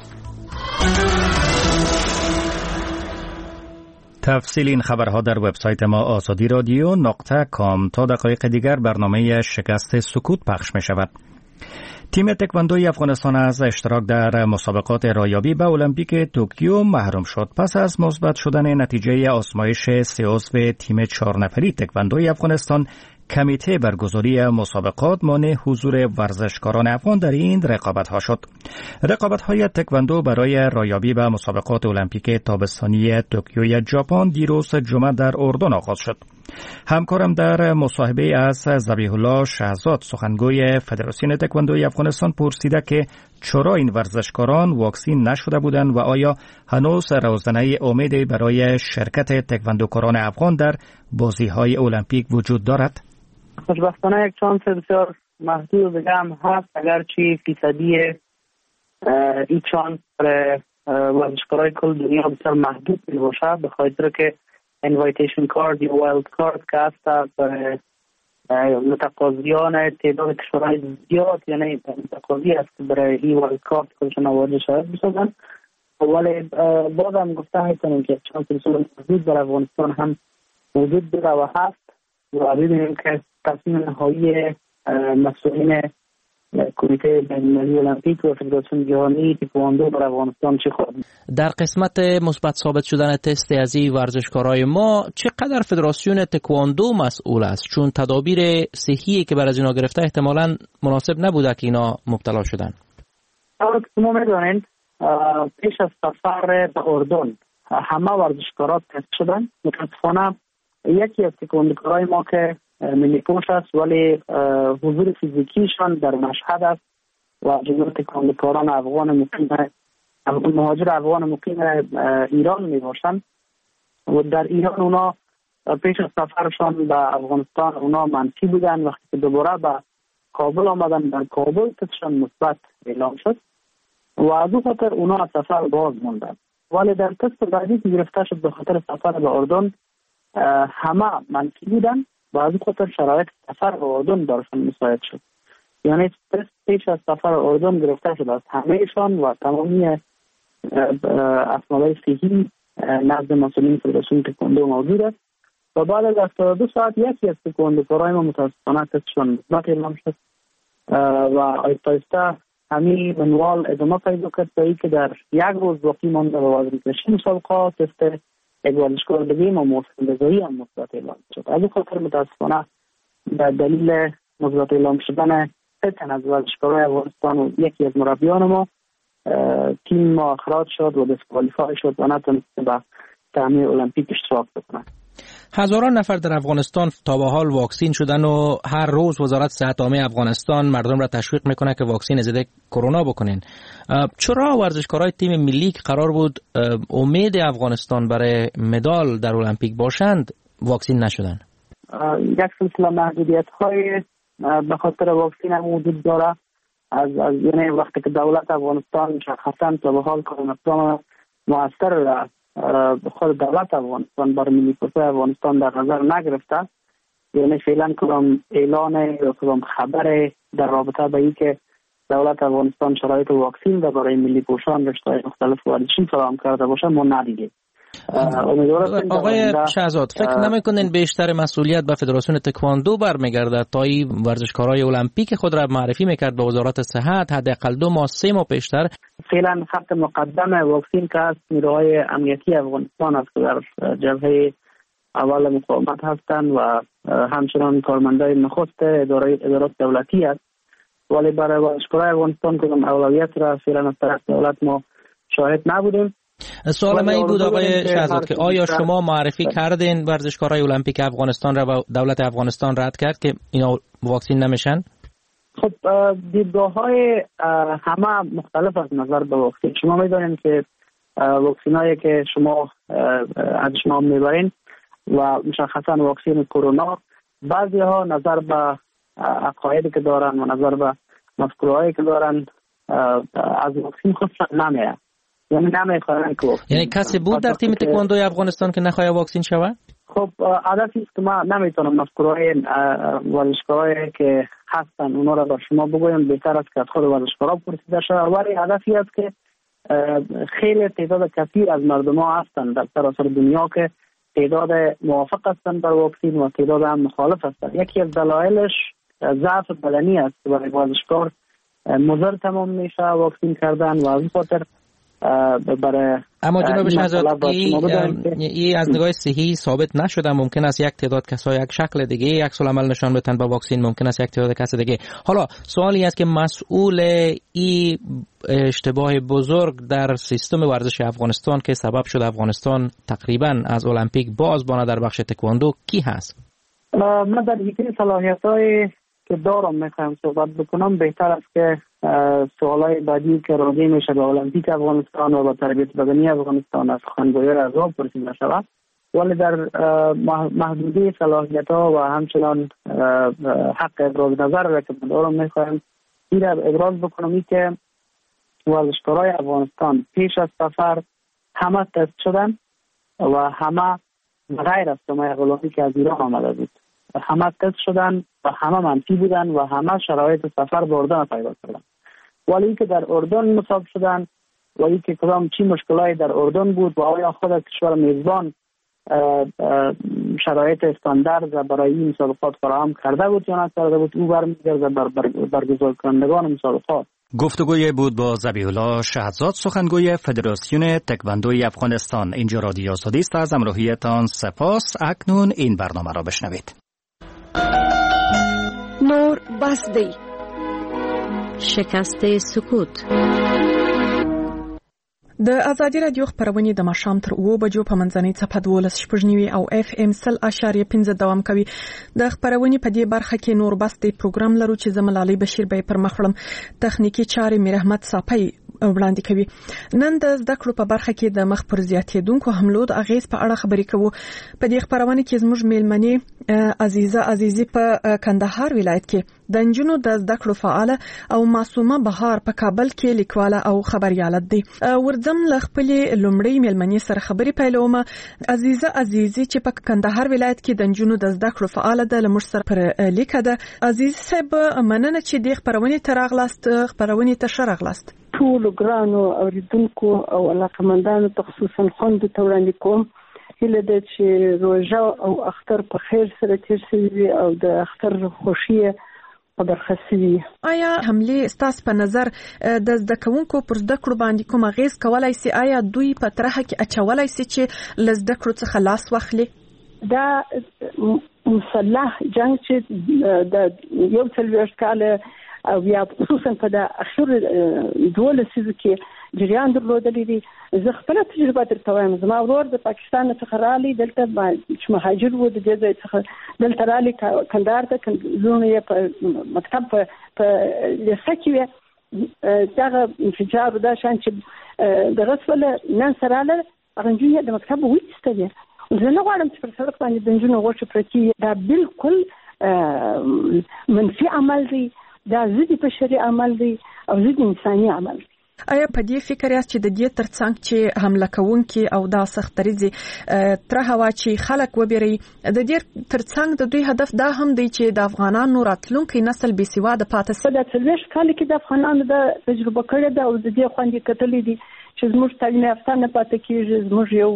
تفصیل این خبرها در وبسایت ما آزادی رادیو نقطه کام. تا دقایق دیگر برنامه شکست سکوت پخش می شود. تیم تکواندوی افغانستان از اشتراک در مسابقات رایابی به المپیک توکیو محروم شد. پس از مثبت شدن نتیجه آزمایش سه عضو تیم چهار نفری تکواندوی افغانستان، کمیته برگزاری مسابقات مانع حضور ورزشکاران افغان در این رقابت‌ها شد. رقابت‌های تکواندو برای رایابی به مسابقات المپیک تابستانی توکیو ژاپن دیروز جمعه در اردن آغاز شد. همکارم در مصاحبه از ذبیح الله شهزاد سخنگوی فدراسیون تکواندوی افغانستان پرسیده که چرا این ورزشکاران واکسین نشده بودند و آیا هنوز روزنه امیدی برای شرکت تکواندوکاران افغان در بازی‌های المپیک وجود دارد؟ خوشبختانه یک شانس بسیار محدود دیگه هم هست، اگرچه فیصدی این شانس برای ورزشکارای کل دنیا بسیار محدود می باشد، به خاطر که انوایتیشن کارد یا وایلد کارد که هست برای متقاضیان تعداد کشورهای زیاد، یعنی متقاضی است که برای این وایلد کارد خودشان آورده شود بسازن. ولی باز هم گفته هستم که شانس بسیار محدود برای افغانستان هم وجود داره و هست و ببینیم که تصمیم نهایی مسئولین کمیته بین‌المللی المپیک و فدراسیون جهانی تکواندو برای افغانستان چه خواهد. در قسمت مثبت ثابت شدن تست از این ورزشکارای ما چقدر فدراسیون تکواندو مسئول است؟ چون تدابیر صحی که بر از اینا گرفته احتمالاً مناسب نبوده که اینا مبتلا شدن. اما که شما می‌دانید پیش از سفر به اردن همه ورزشکارا تست شدن. متاسفانه یکی از تکواندوکارای ما که ملی پوش است ولی حضور فیزیکیشان در مشهد است و جمهور تکواندوکاران افغان مقیم مهاجر افغان مقیم ایران می باشند و در ایران اونا پیش از سفرشان به افغانستان اونا منفی بودن. وقتی که دوباره به کابل آمدن در کابل تستشان مثبت اعلام شد و از اون خاطر اونا از سفر باز موندن، ولی در تست بعدی که گرفته شد به خاطر سفر به اردن همه منفی بودن و از این خاطر شرایط سفر به اردن برشان مساعد شد. یعنی تست پیش از سفر اردن گرفته شد از همهشان و تمامی اسنادهای صحی نزد مسئولین فدراسیون تکواندو موجود است و بعد از هفتاد و دو ساعت یکی از تکواندوکارای ما متاسفانه تستشان مثبت اعلام شد و آیسته آیسته همین منوال ادامه پیدا کرد تا اینکه در یک روز باقی مانده به وزارت‌کشی مسابقات تست یک ورزشکار دیگه ما محسن رضایی هم مثبت اعلام شد. از این خاطر متاسفانه به دلیل مثبت اعلام شدن سه تن از ورزشکارای افغانستان و یکی از مربیان ما تیم ما اخراج شد و دیسکوالیفای شد و نتونست به تأمین المپیک اشتراک بکنه. هزاران نفر در افغانستان تا به حال واکسین شدن و هر روز وزارت صحت عامه افغانستان مردم را تشویق میکنه که واکسین ضد کرونا بکنین. چرا ورزشکارای تیم ملی که قرار بود امید افغانستان برای مدال در المپیک باشند واکسین نشدن؟ یک سلسله محدودیت های به خاطر واکسین هم وجود داره. از از یعنی وقتی که دولت افغانستان مشخصا تا به حال کدام اقدام موثر را خود دولت افغانستان برای ملی پوشش افغانستان در نظر نگرفته، یعنی فعلا کدام اعلان یا کدام خبر در رابطه با اینکه دولت افغانستان شرایط واکسین را برای ملی پوشان رشته‌های مختلف ورزشی فراهم کرده باشه ما ندیدیم. آقای شهزاد فکر نمیکنین بیشتر مسئولیت به فدراسیون تکواندو برمیگرده تا این ورزشکارای المپیک خود را معرفی میکرد به وزارت صحت حداقل دو ماه سه ماه پیشتر؟ فعلا خط مقدم واکسین که است نیروهای امنیتی افغانستان است که در جبهه اول مقاومت هستند و همچنان کارمندای نخست اداره ادارات دولتی است، ولی برای ورزشکارای افغانستان کدام اولویت را فعلا از طرف دولت ما شاهد نبودیم. سوال من این بود آقای شهزاد که آیا شما معرفی کردین ورزشکارای المپیک افغانستان را و دولت افغانستان رد کرد که اینا واکسین نمیشن؟ خب دیدگاه‌های همه مختلف از نظر به واکسین. شما می‌دانید که واکسینایی که شما از شما می‌برین و مشخصا واکسین کرونا بعضی‌ها نظر به عقایدی که دارن و نظر به مفکورهایی که دارن از واکسین خودشان نمیاد، یعنی نمیخوان که یعنی کسی بود در تیم تکواندوی افغانستان که نخواه واکسین شود؟ خب هدفی است که ما نمیتونم مفکورهای ورزشکارایی که هستن اونا را به شما بگویم، بهتر است که از خود ورزشکارا پرسیده شود، ولی هدفی است که خیلی تعداد کثیر از مردم ها هستن در سراسر دنیا که تعداد موافق هستن بر واکسین و تعداد هم مخالف هستن. یکی از دلایلش ضعف بدنی است که برای ورزشکار مضر تمام میشه واکسین کردن و از این خاطر برای اما جناب شهزاد این از نگاه صحی ثابت نشده. ممکن است یک تعداد کسا یک شکل دیگه یک سال عمل نشان بدن با واکسین، ممکن است یک تعداد کس دیگه. حالا سوالی است که مسئول این اشتباه بزرگ در سیستم ورزش افغانستان که سبب شد افغانستان تقریبا از المپیک باز بانه در بخش تکواندو کی هست؟ من در حیطه صلاحیت‌های که دارم میخوایم صحبت بکنم. بهتر است که سوالای بعدی که راجع میشه به المپیک افغانستان و به تربیت بدنی افغانستان از سخنگوی اعضا پرسیده شود، ولی در محدوده صلاحیت‌ها و همچنان حق ابراز نظر را که دارم میخوایم این را ابراز بکنم این که ورزشکارای افغانستان پیش از سفر همه تست شدن و همه غیر از سمای غلامی که از ایران آمده بود همه تست شدن و همه منفی بودن و همه شرایط سفر به اردن پیدا کردن، ولی اینکه در اردن مصاب شدن و اینکه کدام چی مشکلاتی در اردن بود و آیا خود کشور میزبان شرایط استاندارد برای این مسابقات فراهم کرده بود یا نکرده بود، او برمیگرده بر برگزار کنندگان مسابقات. گفتگوی بود با ذبیح الله شهزاد، سخنگوی فدراسیون تکواندوی افغانستان. اینجا رادیو آزادی است، از همراهیتان سپاس. اکنون این برنامه را بشنوید. نور بسدی شکست سکوت. د ازادي رادیو خبرونه د ماښام تر اوه بجو په منځنۍ څپه دولس شپږ نوي او اف ام سل اشاریه پنځه دوام کوي. د خبرونه په دې برخه کې نور بس د پروګرام لرو چې زملالي بشیر به پر مخړم تخنیکی چارې میر احمد صافی وړاندې کوي. نن د زده کړو په برخه کې د مخ پر زیاتېدونکو حملو د اغیز په اړه خبرې کوو. په دې خبرونه کې زموږ میلمنې عزیزه عزیزی په کندهار ولایت کې د نجونو د زده کړو فعال او معصومه بهار په کابل کې لیکواله او خبرياله دي. ورځم له خپل لومړی میلمنې سره خبرې پیلوم. عزیزه عزیزی چې په کندهار ولایت کې د نجونو د زده کړو فعال ده لمر سره پر لیکه ده. عزیز صاحب مننه چې د خبرونه تراغلاست خبرونه ته شرغلاست. ټول ګرانو اوریدونکو او علاقمندانو ته خصوصا خوند ته وړاندې کوم هله د چې روزه او اختر په خیر سره تیر شي او د اختر خوشي په برخصي. آیا حمله ستاسو په نظر د زده کوونکو پر زده کړو باندې کوم غیز کولای سي؟ آیا دوی په طرحه کې اچولای سي چې لزده کړو څخه لاس واخلي؟ دا مسلح جنگ چې د یو څلوېښت کاله او یا خصوصا په د اخر دوله سیزو کې جریان درلودلی دی. زه خپل تجربه درته وایم، زما ورور د پاکستان څخه رالی دلته چې مهاجر و، د دې ځای څخه دلته رالی کندهار ته، زونه یې په مکتب په لیسه کې وې، دغه انفجار دا شان چې دغه سوله نن سره له هغه نجونې د مکتب وایستلې. زه نه غواړم چې پر سړک باندې د نجونو غوښې پرتې، دا بالکل منفي عمل دی، دا ضد بشري عمل دی او ضد انساني عمل دی. آیا په دې فکر یاست چې د دې ترڅنګ چې حمله کوونکي او دا سخت دریځي تر هوا چې خلک وبېري، د دې ترڅنګ د دوی هدف دا هم دی چې د افغانانو راتلونکي نسل بې سواده پاتې شي؟ دا څلوېښت کاله کې د افغانانو د تجربه کړې ده او د دې خوندې کتلې دي چې زموږ تعلیم یافته نه پاتې کېږي. زموږ یو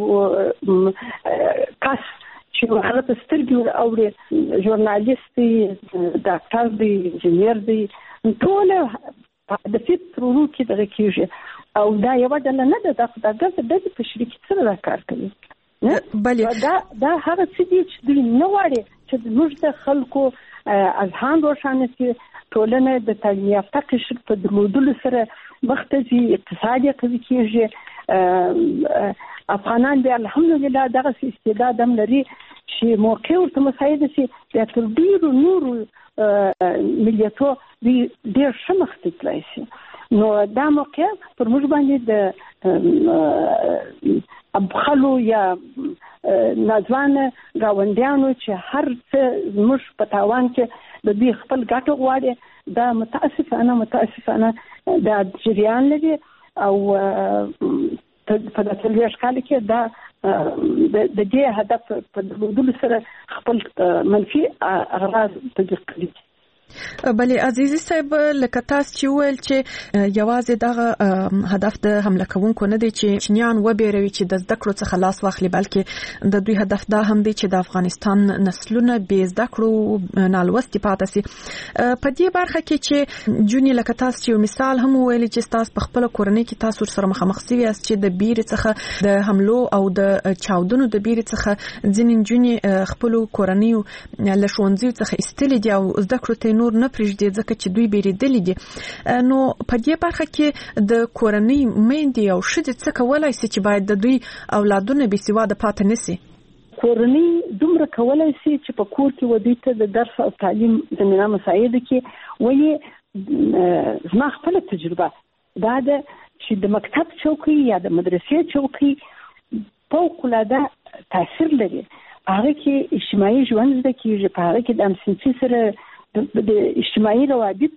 کس چې هغه په سترګې اوري، ژورنالیست دی، ډاکټر دی، انجینیر دی، ټول د فطرو کې دغه کېږي او دا یو ډله نه ده، دا خدایګر د دې په شریکي سره دا کار کوي. بلې دا دا هغه څه دي چې دوی نه غواړي چې موږ د خلکو اذهان روښانه کړي. ټولنه د تعلیم یافته قشر په درلودلو سره مخته ځي، اقتصاد یې قوي کېږي. افغانان بیا الحمدلله دغه استعداد هم لري چې موقع ورته مساعده شي، بیا تر ډېرو نورو ملیتو ډېر ښه مخکې تللی شي. نو دا موقع پر موږ باندې د ابخلو یا ناځوانه ګاونډیانو چې هر څه زموږ په تاوان کې د دوی خپل ګټه غواړي، دا متاسفانه متاسفانه دا جریان لري او په دې څلوېښت کال کې دا د دې هدف په درلودلو سره خپل منفي اغراض تطبیق کړي. بلې عزیزي صاحب، لکه تاسو چې ویل چې یوازې دغه هدف د حمله کوونکو نه دی چې چینیان وبېروي چې د زده کړو څخه لاس واخلي، بلکې د دوی هدف دا هم دی چې د افغانستان نسلونه بې زده کړو نالوستي پاتې شي. په دې برخه کې چې جونې لکه تاسو چې یو مثال هم ویلي چې تاسو په خپل کورنۍ کې تاسو سره مخامخ شوي یاست چې د بیرې څخه د حملو او د چاودنو د بیرې څخه ځینې جونې خپل کورنۍ له ښوونځیو څخه ایستلې دي او زده کړو ته نور نه پرېږدي ځکه چې دوی بیریدلي دي. نو په دې برخه کې د کورنۍ میندې او ښځې څه کولی شي چې باید د دوی اولادونه بې سواده پاتې نه شي؟ کورنۍ دومره کولی شي چې په کور کې ودوی ته د درس او تعلیم زمینه مساعده کړي. ولې زما خپله تجربه دا ده چې د مکتب چوکۍ یا د مدرسې چوکۍ فوق العاده تاثیر لري. هغه کې اجتماعي ژوند زده کېږي، په هغه کې د همصنفي سره د اجتماعي روابط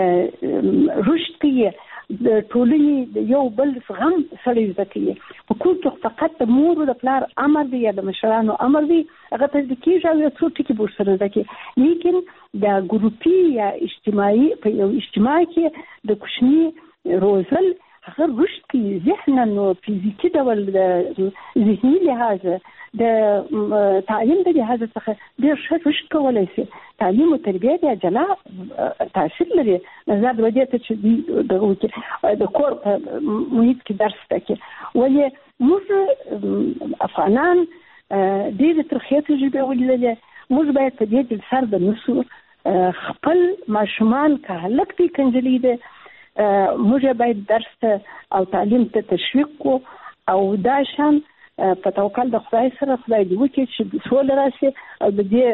رشد کوي، د ټولنې د یو بل غم سره زده کوي. په کور کې فقط د مور او د پلار امر دی یا د مشرانو امر دی، هغه ته د کېږي او یو څو ټکي به ورسره زده کوي. لیکن د ګروپي یا اجتماعي په یو اجتماع کې د کوچني روزل هغه رشد کوي، ذهنا او فزیکي ډول د ذهني لحاظه د تعلیم د لحاظ څخه ډېر ښه رشد کولی شي. تعلیم او تربیه د جلا تاثیر لري. نظر د دې ته چې د کور په محیط کې درس تکي. ولې موږ افغانان ډېر ترخې تجربې ولیدلې. موږ باید په دې کې سر د نسو خپل ماشومان که هلک دي که نجلۍ ده، موږ باید درس او تعلیم ته تشویق کو او دا شان په توکل د خدای سره خدای دې وکړي چې سوله راشي او د دې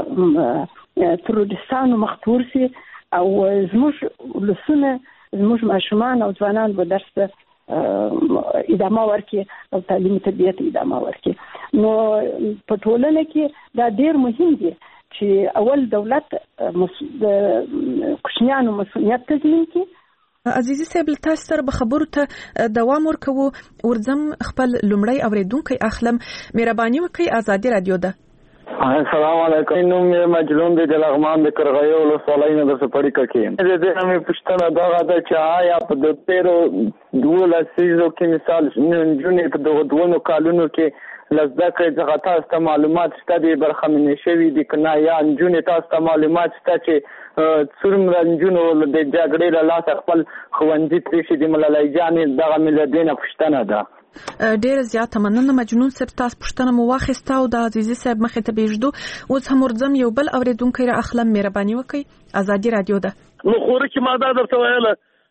تروریستانو مخ ته ورسي او زموږ ولسونه زموږ ماشومان او ځوانان به درس ته ادامه ورکړي او تعلیم تربیه ته ادامه ورکړي. نو په ټولنه کې دا ډېر مهم دی چې اول دولت د کوچنیانو مسؤلیت تضمین کړي. عزیزي صاحب، تاسو سره به خبرو ته دوام ورکوو. ورځم خپل لومړی اوریدونکی اخلم. مهرباني وکړئ، ازادي رادیو ده. السلام علیکم. نوم یې مجلون دی د لغمان د کرغیو ولسوالۍ نه د سپړی ککې. د دې مې پوښتنه دغه ده چې آیا په د تیرو دولس سیزو کې مثال نجونې په دغه دوه کالونو کې لزده کړې څخه تاسو ته معلومات شته دي برخمنې شوي دي که نه، یا نجونې تاسو ته معلومات شته چې څومره نجونو د جګړې له لاسه خپل ښوونځي پرېښي دي؟ ملالۍ جانې دغه مې له دې نه پوښتنه ده. ډېره زیاته مننه مجنون صاحب، تاسو پوښتنه مو واخیسته او د عزیزي صاحب مخې ته بېږدو. اوس هم ورځم یو بل اورېدونکی را اخلم. مهرباني وکړئ، ازادي رادیو ده. نو خوره کې ما دا درته ویله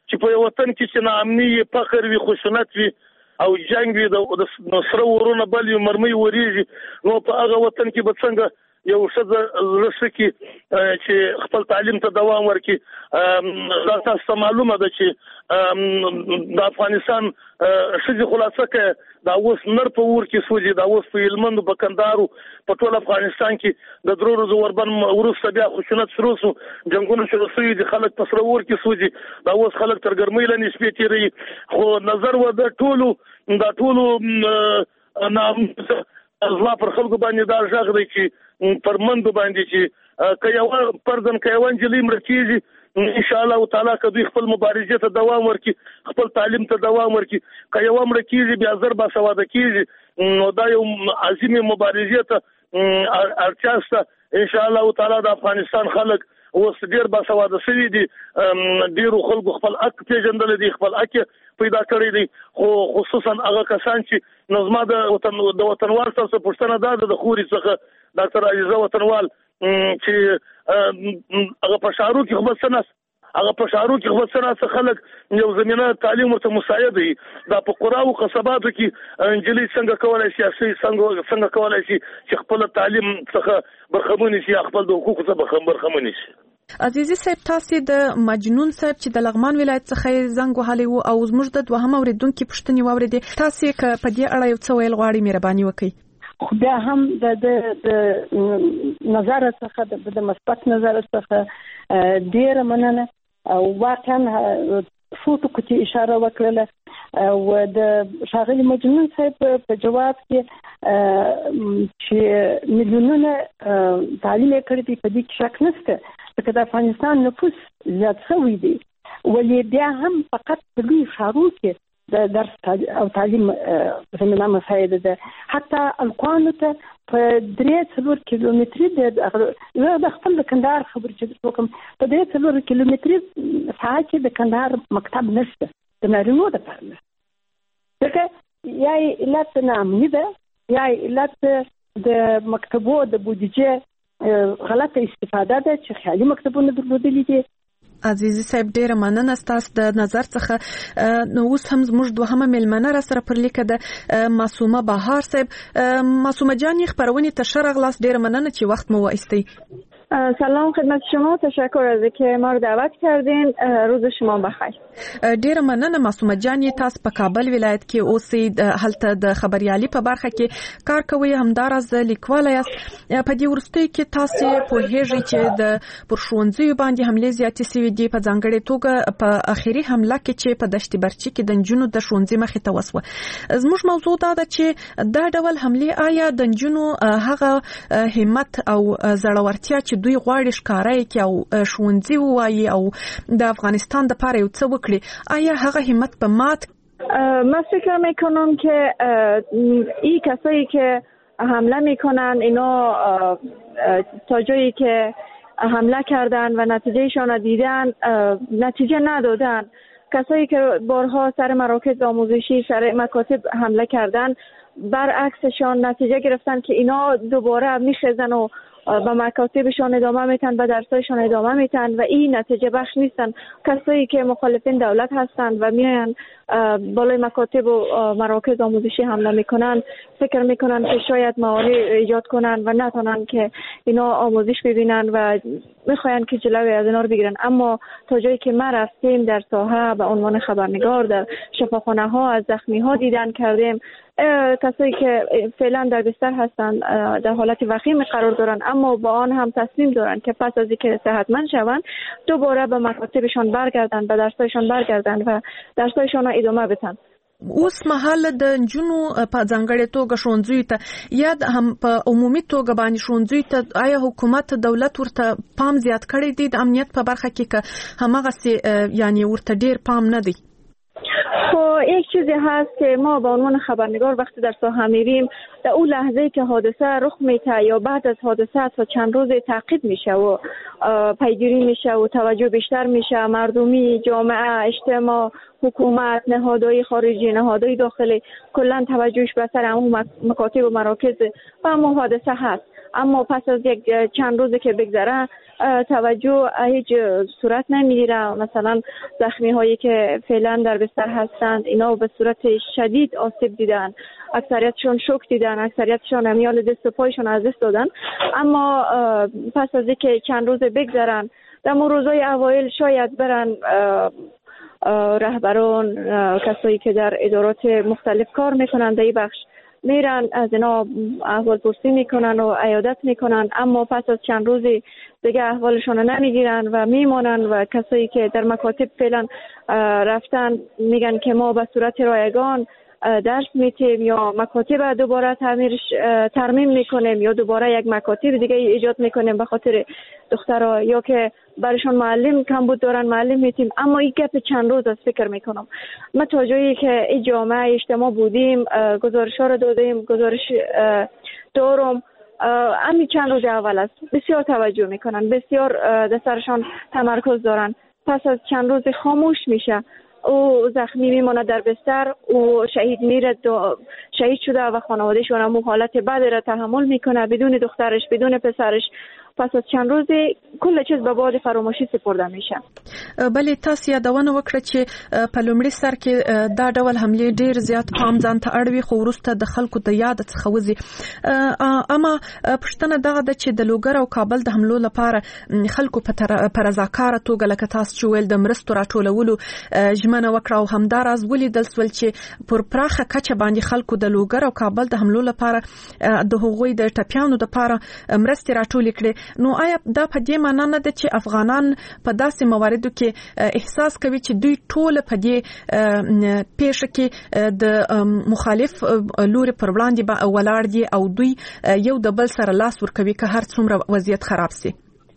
چې په وطن کې چې ناامني فقر وي خشونت وي او جنگ وي د سره ورونه بل یو مرمۍ وریږي نو په هغه وطن کې به څنګه یو ښځه لسکی چې خپل تعلیم ته دوام ورکړي دا تاسو معلومه ده چې د افغانستان ښځې خلاصه کې دا اوس نر په ور کې سوځي دا اوس په هلمند په کندهار په ټول افغانستان کې د درو ورځو وربن وروسته بیا خشونت شروع شو جنگونه شروع شوي دي خلک په سره ور کې سوځي دا اوس خلک تر ګرمۍ لاندې شپې تېروي خو نظر و د ټولو دا ټولو نام ازلا پر خلکو باندې دا ژغ دی چې پر مندو باندې چې که یو پردن که یو نجلۍ مړه کېږي ان شاء الله تعالی که دوی خپل مبارزې ته دوام ورکړي خپل تعلیم ته دوام ورکړي که یو مړه کېږي بیا زر باسواده کېږي نو دا یو عظیمې مبارزې ته اړتیا شته ان شاء الله تعالی د افغانستان خلک اوس ډېر باسواده شوي دي ډېرو خلکو خپل حق پېژندلی دی خپل حق پیدا کړی دی خو خصوصا هغه کسان چې نو زما د وطن د وطنوال څخه پوښتنه ده د خوري څخه ډاکټر عزیزه وطنوال چې هغه په شهرو کې خبر سناس هغه په شهرو کې خبر سناس خلک یو زمينه تعلیم ورته مساعد دي دا په قرا او قصباتو کې انجلي څنګه کولای شي څنګه څنګه کولای شي چې خپل تعلیم څخه برخمن شي خپل د حقوقو څخه برخمن شي. عزیزي صاحب تاسو د مجنون صاحب چې د لغمان ولایت څخه زنګ وهلی وو او زموږ د دوهم اوریدونکو پوښتنې واوریدې تاسو ک په دې اړه یو څه ویل غواړئ مهرباني وکړئ. خو بیا هم د د نظر څخه د مثبت نظر څخه ډیر مننه او واقعا فوټو کې اشاره وکړه او د شاغلي مجنون صاحب په جواب کې چې میلیونونه تعلیم کړي دي په دې کې شک نشته چې د افغانستان نفوس زیات شوی دی ولې بیا هم فقط په لوی ښارونو کې د درس او تعلیم زمینه مساعده ده حتی القانو ته په درې څلور کیلومتري د د خپل د کندهار خبر چې وکم په درې څلور کیلومتري ساحه کې د کندهار مکتب نشته د نارینو د پرله ځکه یا علت نامني ده یا علت د مکتبو د بودیجه غلطه استفاده ده چې خیالي مکتبونه درلودلي دي. عزیزي صاحب ډیره مننه ستاسو د نظر څخه نو اوس هم زموږ دوهمه ملمنه را سره پر لیکه ده معصومه بهار صاحب معصومه جان خبرونه ته شرغلاس ډیره مننه چې وخت مو وایستی. سلام خدمت شما تشکر از اینکه ما رو دعوت کردین روز شما بخیر. ډیره مننه معصومه جان تاسو په کابل ولایت کې اوسئ هلته د خبريالي په برخه کې کار کوي همدارز لیکوال یاست په دې ورستۍ کې تاسو په هیڅ چې د پرشونځي باندې حمله زیاتې سوي دي په ځانګړي توګه په اخیری حمله کې چې په دشت برچي کې د جنونو د شونځي مخې ته وسوه. زموږ موضوع دا ده چې دا ډول حمله آیا د جنونو هغه همت او زړورتیا چې دوی غواړي ښکارای کی او شونځي وایي او د افغانستان د پاره یو څه وکړي آیا هغه همت په مات؟ من فکر میکنم که این کسایی که حمله میکنن اینا تا جایی که حمله کردن و نتیجهشان را دیدن نتیجه ندادن. کسایی که بارها سر مراکز آموزشی سر مکاتب حمله کردن برعکسشان نتیجه گرفتن که اینا دوباره میخزن و به مکاتبشان ادامه میتن به درسایشان ادامه میتن و این نتیجه بخش نیستن. کسایی که مخالفین دولت هستند و میاین بالای مکاتب و مراکز آموزشی حمله میکنن فکر میکنن که شاید موانع ایجاد کنن و نتونن که اینا آموزش ببینن و میخواین که جلوی از اینا رو بگیرن. اما تا جایی که ما رفتیم در ساحه به عنوان خبرنگار در شفاخانه ها از زخمی ها دیدن کردیم کسایی که فعلا در بستر هستند در حالت وخیم قرار دارن اما با آن هم تصمیم دارن که پس از اینکه صحتمند شوند دوباره به مکاتبشان برگردن به درسایشان برگردن و درسایشان را ادامه بدن. اوس مهال د جنونو په ځانګړي توګه شونځي ته یا هم په عمومي توګه باندې شونځي ته آیا حکومت دولت ورته پام زیات کړی دی د امنیت په برخه کې که همغه سي یعنی ورته ډیر پام نه دی؟ خب یک چیزی هست که ما به عنوان خبرنگار وقتی در ساحه میریم در اون لحظه که حادثه رخ میده یا بعد از حادثه تا چند روز تعقیب میشه و پیگیری میشه و توجه بیشتر میشه مردمی جامعه اجتماع حکومت نهادهای خارجی نهادهای داخلی کلا توجهش به سر همون مکاتب و مراکز و همون حادثه هست. اما پس از یک چند روزی که بگذره توجه هیچ صورت نمیگیره. مثلا زخمی هایی که فعلا در بستر هستند اینا به صورت شدید آسیب دیدن، اکثریتشون شوک دیدن، اکثریتشون امیال دست و پایشون از دست دادن. اما پس از اینکه چند روز بگذرن در روزهای اوایل شاید برن رهبران، کسایی که در ادارات مختلف کار میکنن در این بخش میرن از اینا احوال پرسی میکنن و عیادت میکنن، اما پس از چند روزی دیگه احوالشون رو نمیگیرن و میمونن و کسایی که در مکاتب فعلا رفتن میگن که ما به صورت رایگان درس میتیم یا مکاتب دوباره تعمیرش ترمیم میکنیم یا دوباره یک مکاتب دیگه ایجاد میکنیم به خاطر دخترها، یا که برشون معلم کم بود دارن معلم میتیم. اما این گپ چند روز از فکر میکنم. ما تا جایی که این جامعه اجتماع بودیم گزارش ها رو دادیم، گزارش دارم همین چند روز اول است بسیار توجه میکنن، بسیار دسترشان تمرکز دارن. پس از چند روز خاموش میشه، او زخمی میمونه در بستر، او شهید میره، شهید شده و خانوادهشون هم حالت بد را تحمل میکنه بدون دخترش بدون پسرش. پس از چند روز کل چیز به باد فراموشي سپرده میشه. بلې تاسو یادونه وکړه چې په لومړي سر کې دا ډول حملې ډیر زیات پام ځان ته اړوي، خو وروسته د خلکو د یاد څخه وځي. اما پښتنه دغه د چې د لوګر او کابل د حملو لپاره خلکو په رضاکاره توګه لکه تاسو چې ویل د مرستو راټولولو ژمنه وکړه او همداراز ولیدل سول چې پر پراخه کچه باندې خلکو د لوګر او کابل د حملو لپاره د هغوی د ټپیانو لپاره مرستې راټولې کړې. نو آیا دا په دې معنی نه ده چې افغانان په داسې مواردو کې احساس کوي چې دوی ټول په دې پیښه کې د مخالف لوري پر وړاندې ولاړ دي او دوی یو د بل سره لاس ورکوي که هر څومره وضعیت خراب سي؟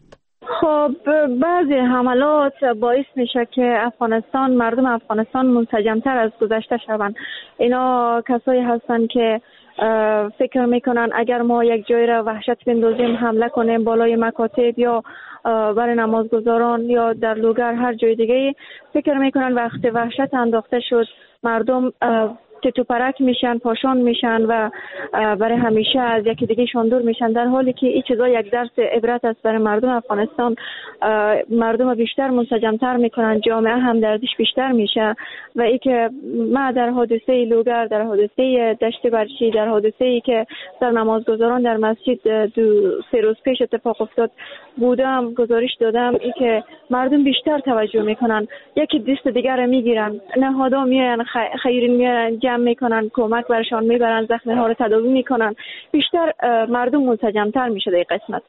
خب بعضی حملات باعث میشه که افغانستان، مردم افغانستان منسجمتر از گذشته شوند. اینا کسایی هستند که فکر میکنن اگر ما یک جای را وحشت بندازیم، حمله کنیم بالای مکاتب یا برای نمازگزاران یا در لوگر هر جای دیگه، فکر میکنن وقت وحشت انداخته شد مردم تیتو پرک میشن، پاشان میشن و برای همیشه از یکی دیگه شون دور میشن، در حالی که این چیزا یک درس عبرت است برای مردم افغانستان. مردم بیشتر منسجمتر میکنن، جامعه هم دردش بیشتر میشه و ای که ما در حادثه لوگر، در حادثه دشت برچی، در حادثه ای که در نمازگزاران در مسجد دو سه روز پیش اتفاق افتاد بودم، گزارش دادم ای که مردم بیشتر توجه میکنن، یکی دست دیگر میگیرن، نهادا میان، خیرین میان جمع میکنن، کمک برشان میبرن، زخمی ها رو تداوی میکنن، بیشتر مردم منسجمتر میشه در قسمت.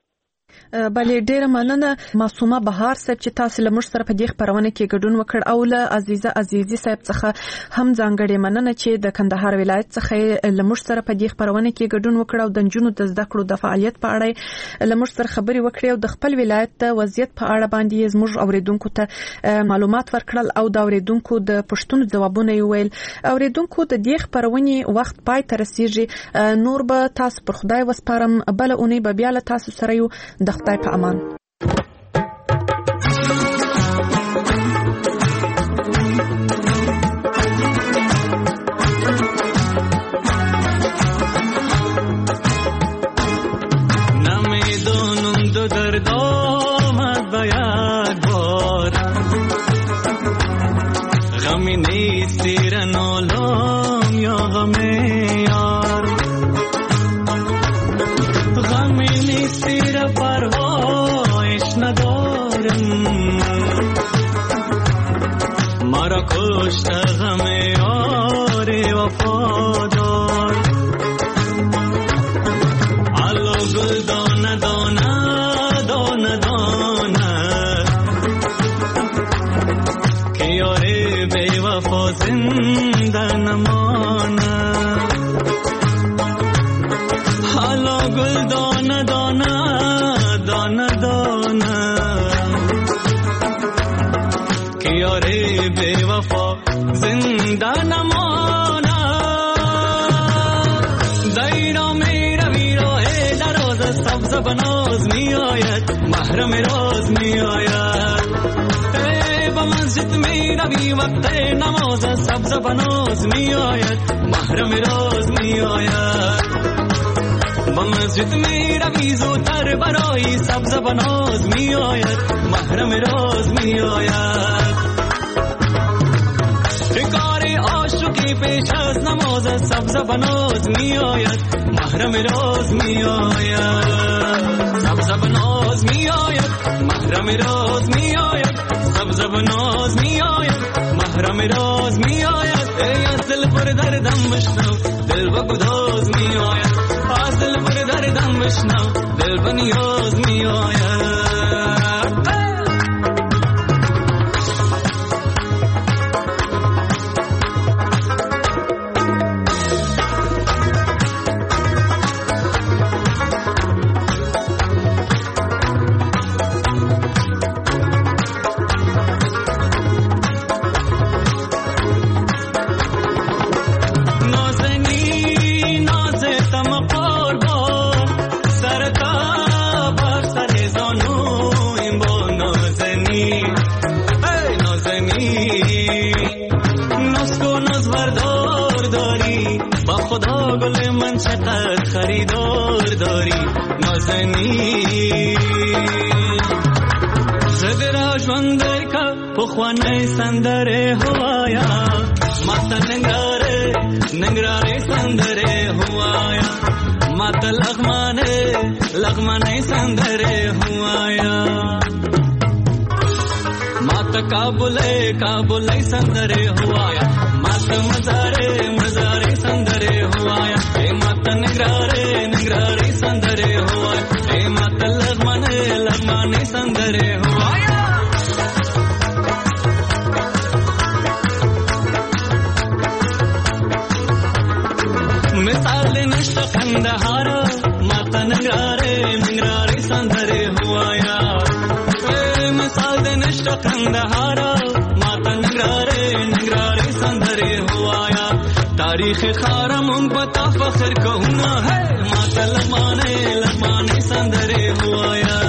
بله ډیره مننه معصومه بهار صاحب چې تاسو له موږ سره په دې خبرونه کې ګډون وکړ، او له عزیزه عزیزي صاحب څخه هم ځانګړې مننه چې د کندهار ولایت څخه له موږ سره په دې خبرونه کې ګډون وکړ او د نجونو د زده کړو د فعالیت په اړه له موږ سره خبرې وکړې او د خپل ولایت د وضعیت په اړه باندې زموږ اوریدونکو ته معلومات ورکړل او د اوریدونکو د پوښتنو ځوابونه یې ویل. اوریدونکو د دې خبرونې وخت پای ته رسیږي، نور به تاسو پر خدای وسپارم، بل اونۍ به بیا له تاسو سره یو. د خدای په امان. نمیدونم دو درد آمد به یک بار، غمی نیست زیر نالام یا غم یار، غمی نیست زیر پرهایش ندارم، مرا کشته غم یار وفادار. علو گل دانه دانه دانه دانه که یار بی وفا زنده نمانه. علو گل دانه دانه دانه دانه که یار بی وفا زنده نمانه. دیرا میره ویراه دراز سبز بناز می آید، محرم راز می آید. به مسجد میره بی وقت نماز سبز بناز می آید، محرم راز می آید. به مسجد می روی زودتر برای سبز بناز می آید محرم راز می آید که کار عاشقی پیش از نماز سبز بناز می آید محرم راز می آید سبز بناز می آید محرم راز می آید سبز بناز می آید محرم راز می آید ای از دل پر دردم بشنو دل با گداز می آید از دل پر دردم بشنو دل با نیاز می آید چقدر خریدار داری نازنی زدرا ژوندۍ کا پخوانی سندره هوایا ماته ننګراره ننګراره سندره هوایا ماته لغمانه لغمانه سندره هوایا ماته کابله کابله سندره هوایا ماته مزاره مزاره سندره هوایا نگراره نگراره سندره هوایا ای مات لغمانه لغمانه سندره هوایا مثال نشت قندهارا مات نگراره نگراره سندره هوایا مثال نشت قندهارا مات نگراره نگراره سندره هوایا تاریخ خارم پتا فخر کونا ہے ماتا لغمانے لغمانے سندرے ہوایا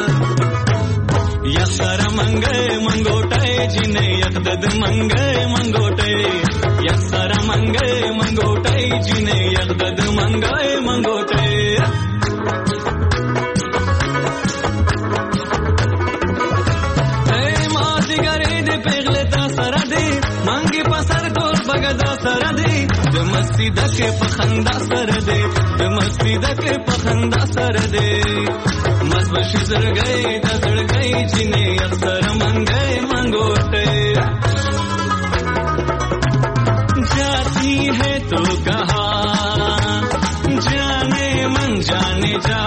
یک سر منگے منگوٹے جنے یک دد منگے منگوٹے یک سر منگے منگوٹے جنے یک دد منگے منگوٹے اے ماسی گرے دے پیغلتا سر دے منگی پسر کول بگدا سر دے د مستی دکه پخندا سره دی د مستی دکه پخندا سره دی مز بشي زړګي د زړګي جنې اکثر منګي منګوټه جاتی ہے تو کہاں جانے من جانے جا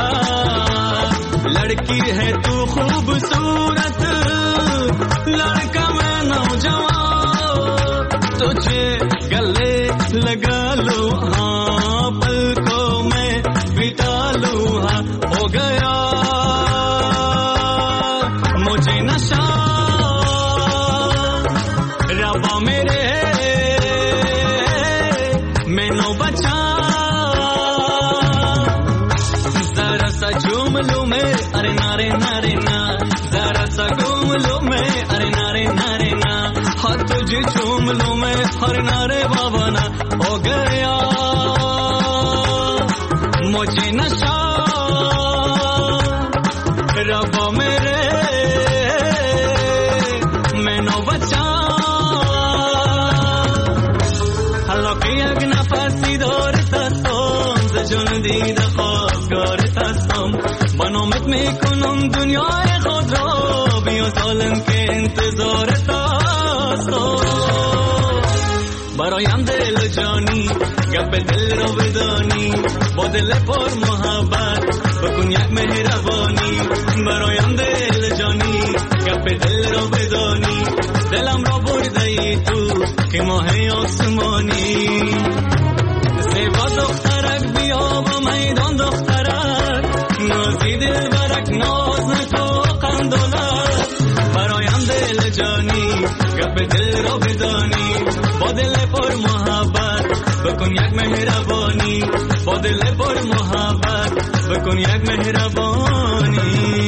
لڑکی ہے تو خوبصورت لڑکا میں نوجوان تجھے گلے لگا لو ہاں پلکوں میں بتا لو ہاں ہو گیا مجھے نشہ ربا میرے میں نو بچا ذرا سا جھوم لوں میں ارے نارے نارے نا ذرا سا گھوم لوں میں ارے نارے نارے نا ہاتھ تجھے چوم لوں میں ہر نارے بابا نا ہو گیا مجھے نشہ ربا میرے میں نو بچا حالا که یک نفسی دارتستم ز جان دیده خواستگارتستم با نامت میکنم دنیای خود را بیا ظالم که انتظارتستم برایم دل جانی گپ دل رو بدانی با دل پر محبت بکن یک مهربانی برایم دل جانی گپ دل رو بدانی دلم را برده ای تو که ماه آسمانی زیبا دخترک بیا با میدان دخترک نازی دل برک ناز نکو قندولک برایم دل جانی گپ دل رو بدانی با دل پر محبت بکن یک مهربانی با دل پر محبت بکن یک مهربانی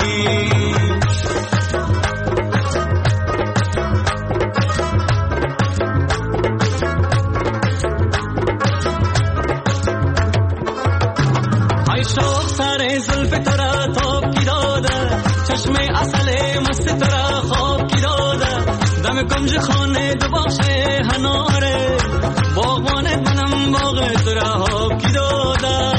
شوق سر زلف تو را تاب کی داده چشم اصل مست تو را خواب کی داده دم کنج خانه دو باشه هناره باغوانت منم باغ تو را خواب کی داده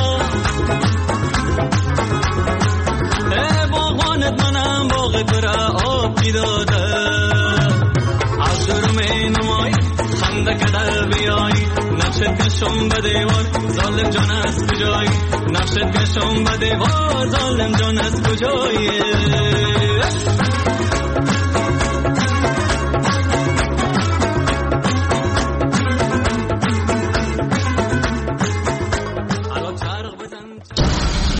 ای باغوانت منم باغ تو را آب کی داده از جرم نمایی خنده کدر بیایی نقشت کشم به دیوار ظالم جان از کجایی نقشت کشم به دیوار ظالم جان از کجایی